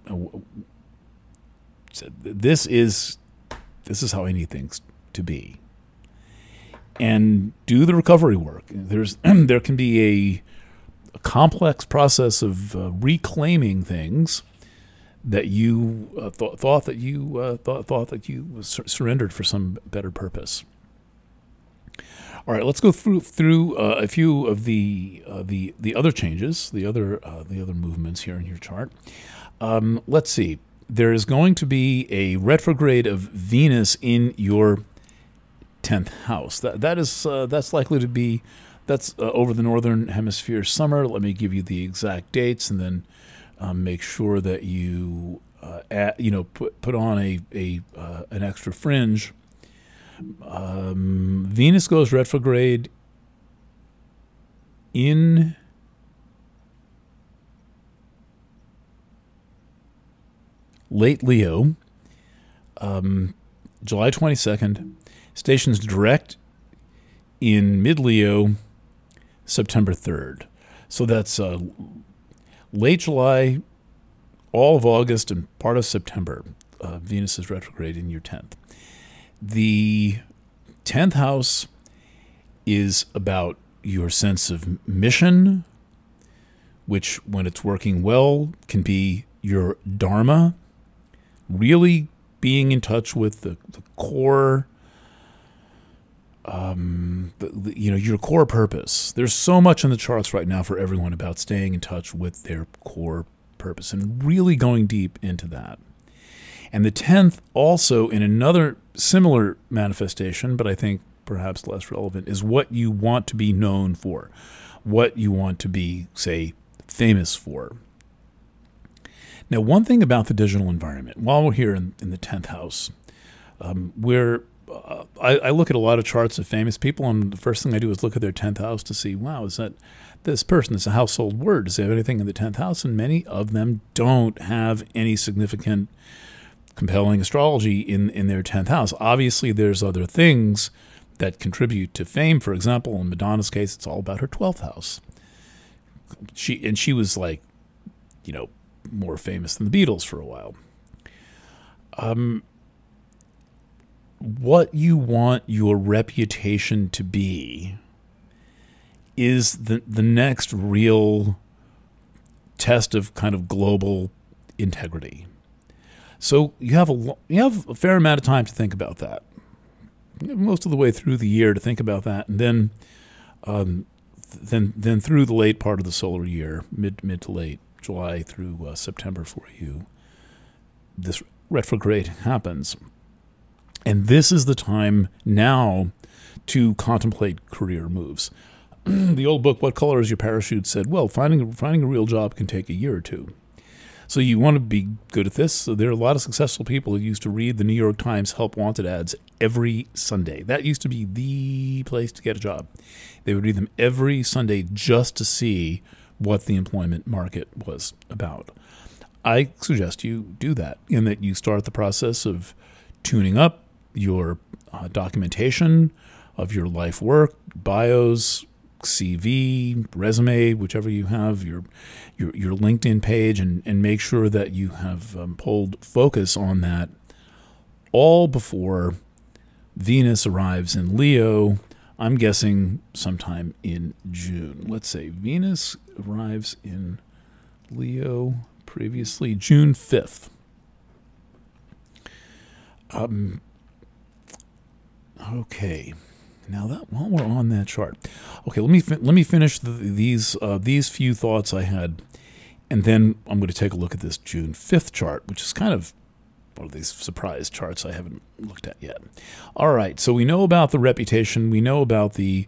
this is how I need things to be. And do the recovery work. There can be a complex process of reclaiming things that you thought that you surrendered for some better purpose. All right, let's go through a few of the other changes, the other movements here in your chart. Let's see. There is going to be a retrograde of Venus in your 10th house. That's likely to be over the northern hemisphere summer. Let me give you the exact dates, and then make sure that you put on an extra fringe. Venus goes retrograde in late Leo, July 22nd. Stations direct in mid-Leo, September 3rd. So that's late July, all of August, and part of September. Venus is retrograde in your 10th. The 10th house is about your sense of mission, which, when it's working well, can be your dharma, really being in touch with the core, your core purpose. There's so much in the charts right now for everyone about staying in touch with their core purpose and really going deep into that. And the 10th also, in another similar manifestation, but I think perhaps less relevant, is what you want to be known for, what you want to be, say, famous for. Now, one thing about the digital environment, while we're here in the 10th house, I look at a lot of charts of famous people, and the first thing I do is look at their 10th house to see, wow, is that this person is a household word? Does they have anything in the 10th house? And many of them don't have any significant, compelling astrology in their 10th house. Obviously, there's other things that contribute to fame. For example, in Madonna's case, it's all about her 12th house. She was like, more famous than the Beatles for a while. What you want your reputation to be is the next real test of kind of global integrity. So you have a fair amount of time to think about that. Most of the way through the year to think about that, and then through the late part of the solar year, mid to late July through September for you, this retrograde happens. And this is the time now to contemplate career moves. The old book, What Color Is Your Parachute, said, well, finding a real job can take a year or two. So you want to be good at this. So there are a lot of successful people who used to read the New York Times Help Wanted ads every Sunday. That used to be the place to get a job. They would read them every Sunday just to see what the employment market was about. I suggest you do that, in that you start the process of tuning up your documentation of your life work, bios, CV, resume, whichever you have, your LinkedIn page, and make sure that you have pulled focus on that all before Venus arrives in Leo. I'm guessing sometime in June. Let's say Venus arrives in Leo previously June 5th. Okay. Now that while we're on that chart, okay, let me finish these few thoughts I had, and then I'm going to take a look at this June 5th chart, which is kind of one of these surprise charts I haven't looked at yet. All right, so we know about the reputation, we know about the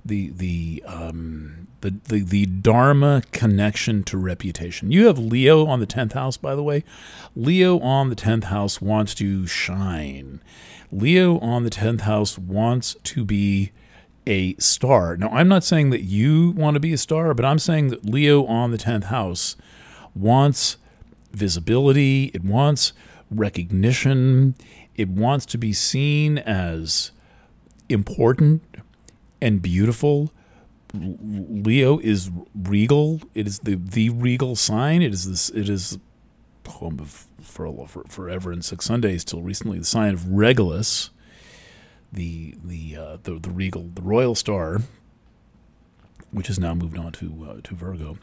Dharma connection to reputation. You have Leo on the 10th house, by the way. Leo on the 10th house wants to shine. Leo on the 10th house wants to be a star. Now, I'm not saying that you want to be a star, but I'm saying that Leo on the 10th house wants visibility. It wants recognition. It wants to be seen as important and beautiful. Leo is regal. It is the regal sign. It is home of forever and 6 Sundays till recently the sign of Regulus, the regal, the royal star, which has now moved on to Virgo.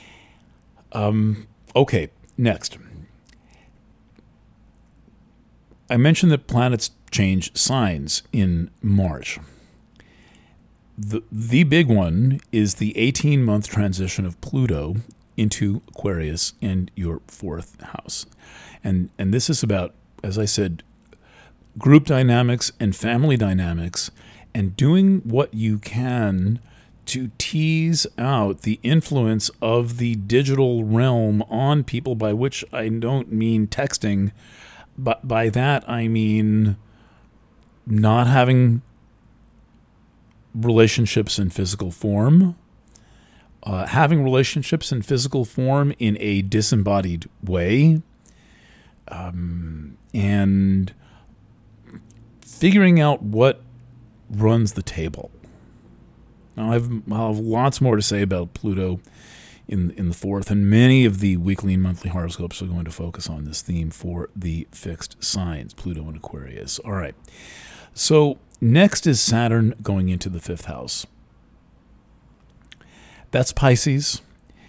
Okay, next. I mentioned that planets change signs in March. The big one is the 18-month transition of Pluto into Aquarius and your 4th house. And this is about, as I said, group dynamics and family dynamics, and doing what you can to tease out the influence of the digital realm on people, by which I don't mean texting, but by that I mean not having relationships in physical form, having relationships in physical form in a disembodied way, and figuring out what runs the table. Now, I'll have lots more to say about Pluto in the 4th, and many of the weekly and monthly horoscopes are going to focus on this theme for the fixed signs, Pluto and Aquarius. All right. So next is Saturn going into the 5th house. That's Pisces.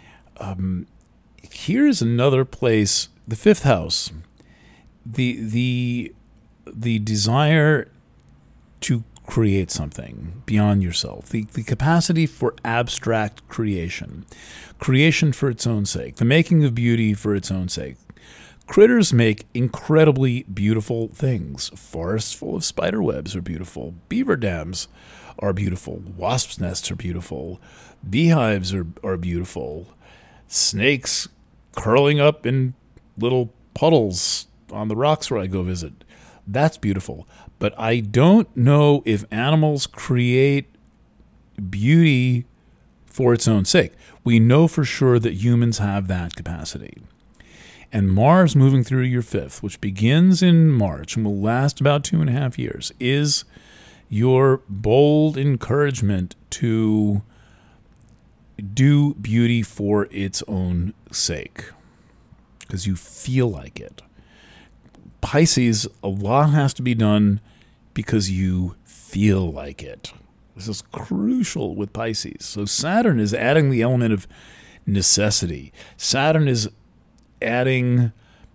Here's another place, the 5th house. The desire to create something beyond yourself, the capacity for abstract creation for its own sake, the making of beauty for its own sake. Critters make incredibly beautiful things. Forests full of spider webs are beautiful. Beaver dams are beautiful. Wasps' nests are beautiful. Beehives are beautiful. Snakes curling up in little puddles on the rocks where I go visit. That's beautiful. But I don't know if animals create beauty for its own sake. We know for sure that humans have that capacity. And Mars moving through your 5th, which begins in March and will last about 2.5 years, is your bold encouragement to do beauty for its own sake, because you feel like it. Pisces, a lot has to be done because you feel like it. This is crucial with Pisces. So Saturn is adding the element of necessity. Saturn is adding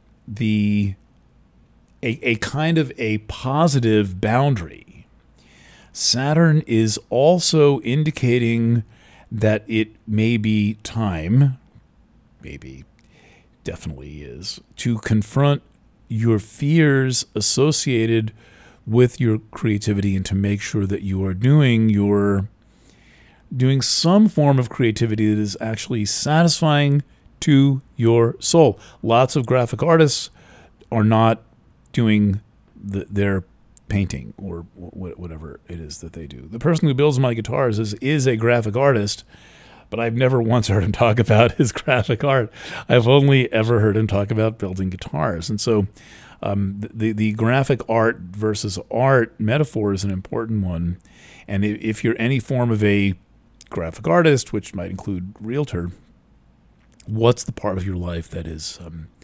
a kind of a positive boundary. Saturn is also indicating that it may be time, maybe definitely is, to confront your fears associated with your creativity and to make sure that you are doing some form of creativity that is actually satisfying to your soul. Lots of graphic artists are not doing their painting or whatever it is that they do. The person who builds my guitars is a graphic artist, but I've never once heard him talk about his graphic art. I've only ever heard him talk about building guitars. And so the graphic art versus art metaphor is an important one. And if you're any form of a graphic artist, which might include realtor, what's the part of your life that is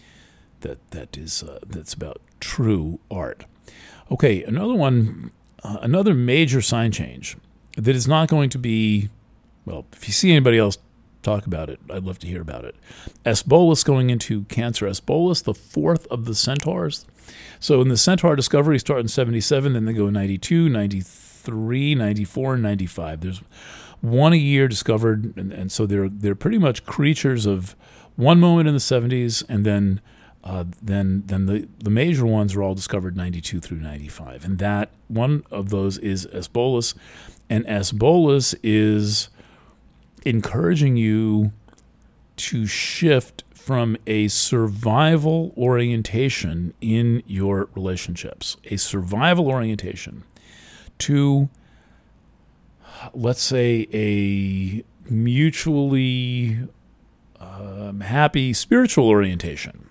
that's about true art? Okay, another one, another major sign change that is not going to be, well, if you see anybody else talk about it, I'd love to hear about it. Asbolus going into Cancer. Asbolus, the fourth of the centaurs. So in the centaur discovery, start in 77, then they go 92, 93, 94, and 95. There's one a year discovered, and so they're pretty much creatures of one moment in the 70s, and then the major ones are all discovered 92 through 95. And that one of those is Asbolus. And Asbolus is encouraging you to shift from a survival orientation in your relationships, a survival orientation, to, let's say, a mutually happy spiritual orientation.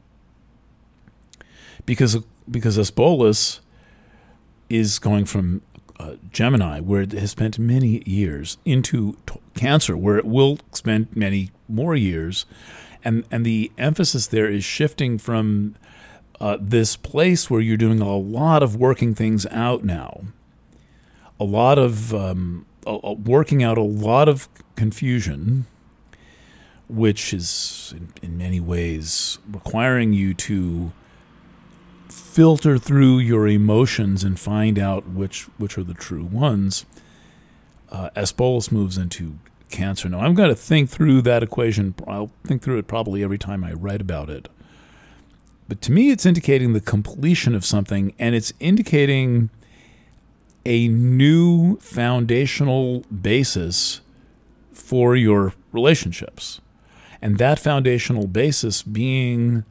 Because Asbolus is going from Gemini, where it has spent many years, into Cancer, where it will spend many more years. And the emphasis there is shifting from this place where you're doing a lot of working things out now, a lot of working out a lot of confusion, which is in many ways requiring you to filter through your emotions and find out which are the true ones. Asbolus moves into Cancer. Now, I'm going to think through that equation. I'll think through it probably every time I write about it. But to me, it's indicating the completion of something, and it's indicating a new foundational basis for your relationships. And that foundational basis being,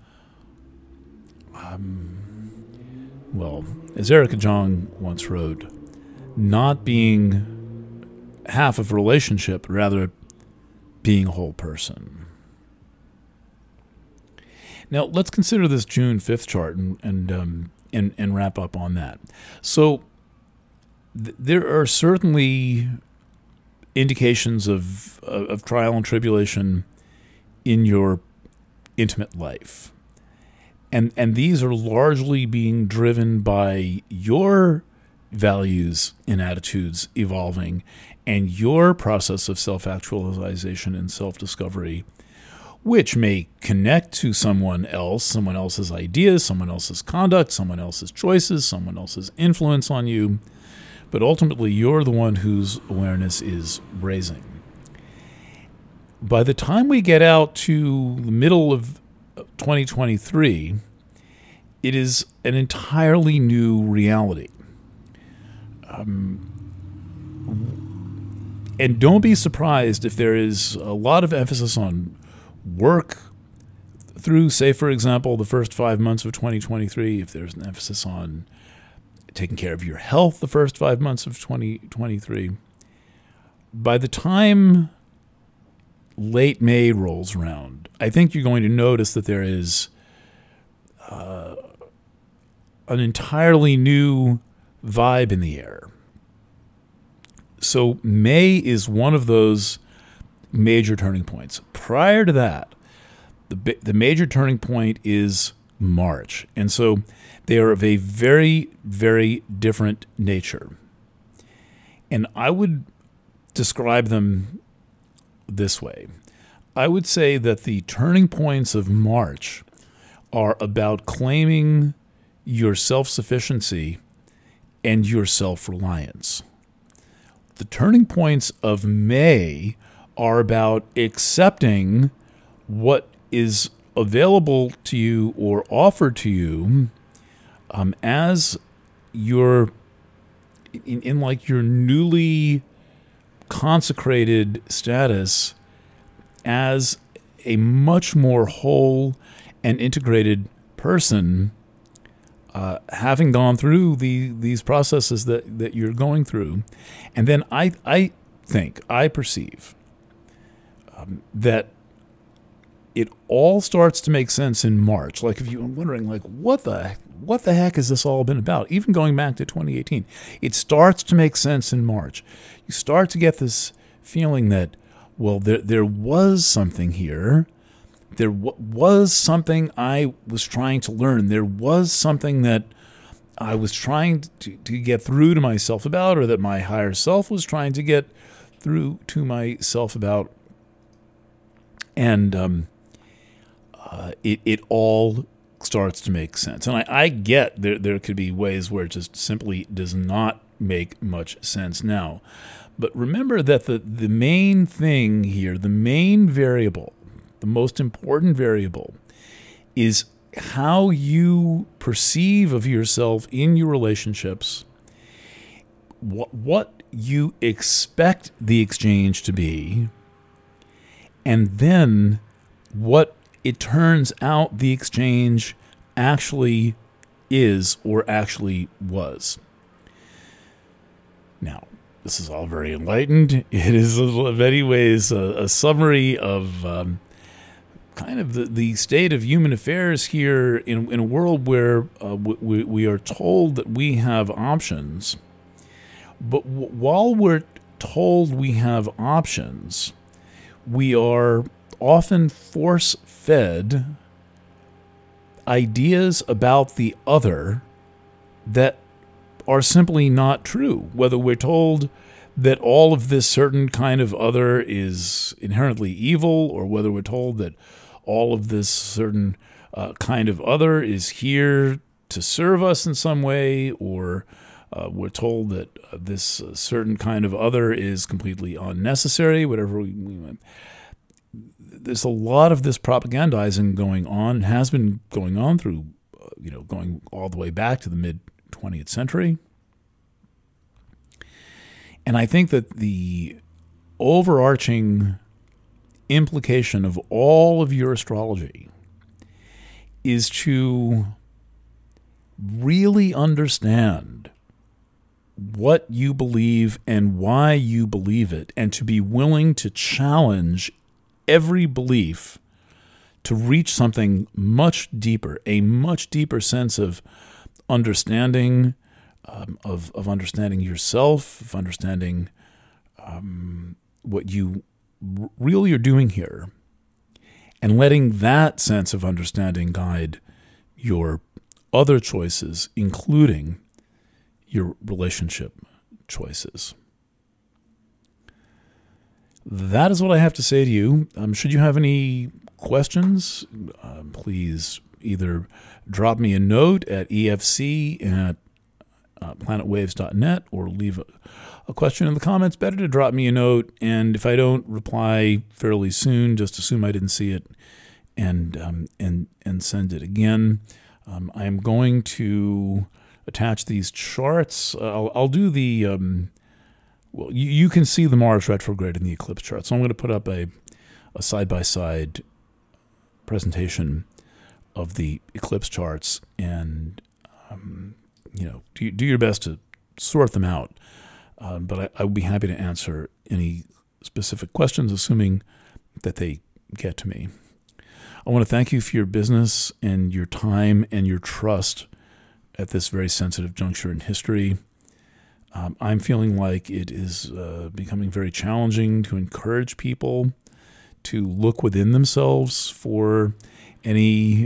well, as Erica Jong once wrote, not being half of a relationship, but rather being a whole person. Now, let's consider this June 5th chart and wrap up on that. So there are certainly indications of trial and tribulation in your intimate life. And these are largely being driven by your values and attitudes evolving and your process of self-actualization and self-discovery, which may connect to someone else's ideas, someone else's conduct, someone else's choices, someone else's influence on you. But ultimately, you're the one whose awareness is raising. By the time we get out to the middle of 2023, it is an entirely new reality. And don't be surprised if there is a lot of emphasis on work through, say, for example, the first 5 months of 2023, if there's an emphasis on taking care of your health the first 5 months of 2023. By the time late May rolls around, I think you're going to notice that there is an entirely new vibe in the air. So May is one of those major turning points. Prior to that, the major turning point is March. And so they are of a very, very different nature. And I would describe them this way. I would say that the turning points of March are about claiming your self-sufficiency and your self-reliance. The turning points of May are about accepting what is available to you or offered to you as your in like your newly consecrated status as a much more whole and integrated person, having gone through these processes that you're going through. And then I perceive that it all starts to make sense in March. Like if you're wondering, like, what the heck has this all been about? Even going back to 2018, it starts to make sense in March. You start to get this feeling that, well, there was something here. There was something I was trying to learn. There was something that I was trying to get through to myself about, or that my higher self was trying to get through to myself about. And it all starts to make sense. And I get there could be ways where it just simply does not make much sense now. But remember that the main thing here, the main variable, the most important variable, is how you perceive of yourself in your relationships, what you expect the exchange to be, and then what it turns out the exchange actually is or actually was. Now, this is all very enlightened. It is in many ways a summary of kind of the state of human affairs here in a world where we are told that we have options. But while we're told we have options, we are often force-fed ideas about the other that are simply not true. Whether we're told that all of this certain kind of other is inherently evil, or whether we're told that all of this certain kind of other is here to serve us in some way, or we're told that this certain kind of other is completely unnecessary, whatever we there's a lot of this propagandizing going on, has been going on through, going all the way back to the mid-20th century. And I think that the overarching implication of all of your astrology is to really understand what you believe and why you believe it, and to be willing to challenge every belief to reach something much deeper, a much deeper sense of understanding, of understanding yourself, of understanding what you really are doing here, and letting that sense of understanding guide your other choices, including your relationship choices. That is what I have to say to you. Should you have any questions, please either drop me a note at efc@planetwaves.net, or leave a question in the comments. Better to drop me a note, and if I don't reply fairly soon, just assume I didn't see it, and send it again. I am going to attach these charts. I'll do the well, you can see the Mars retrograde in the eclipse chart. So I'm going to put up a side-by-side presentation of the eclipse charts, and do your best to sort them out. But I would be happy to answer any specific questions, assuming that they get to me. I want to thank you for your business and your time and your trust at this very sensitive juncture in history. I'm feeling like it is becoming very challenging to encourage people to look within themselves for any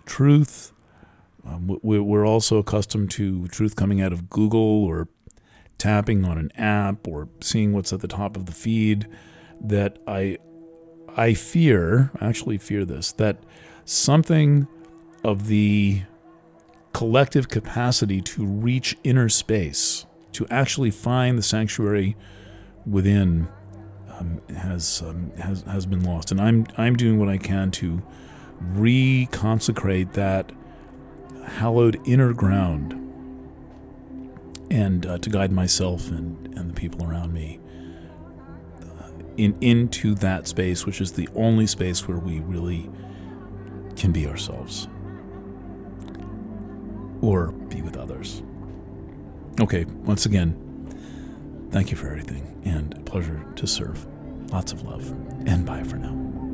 truth. We're also accustomed to truth coming out of Google or tapping on an app or seeing what's at the top of the feed, that I actually fear this, that something of the collective capacity to reach inner space, to actually find the sanctuary within, has been lost. And I'm doing what I can to reconsecrate that hallowed inner ground, and to guide myself and the people around me into that space, which is the only space where we really can be ourselves or be with others. Okay, once again, thank you for everything, and a pleasure to serve. Lots of love, and bye for now.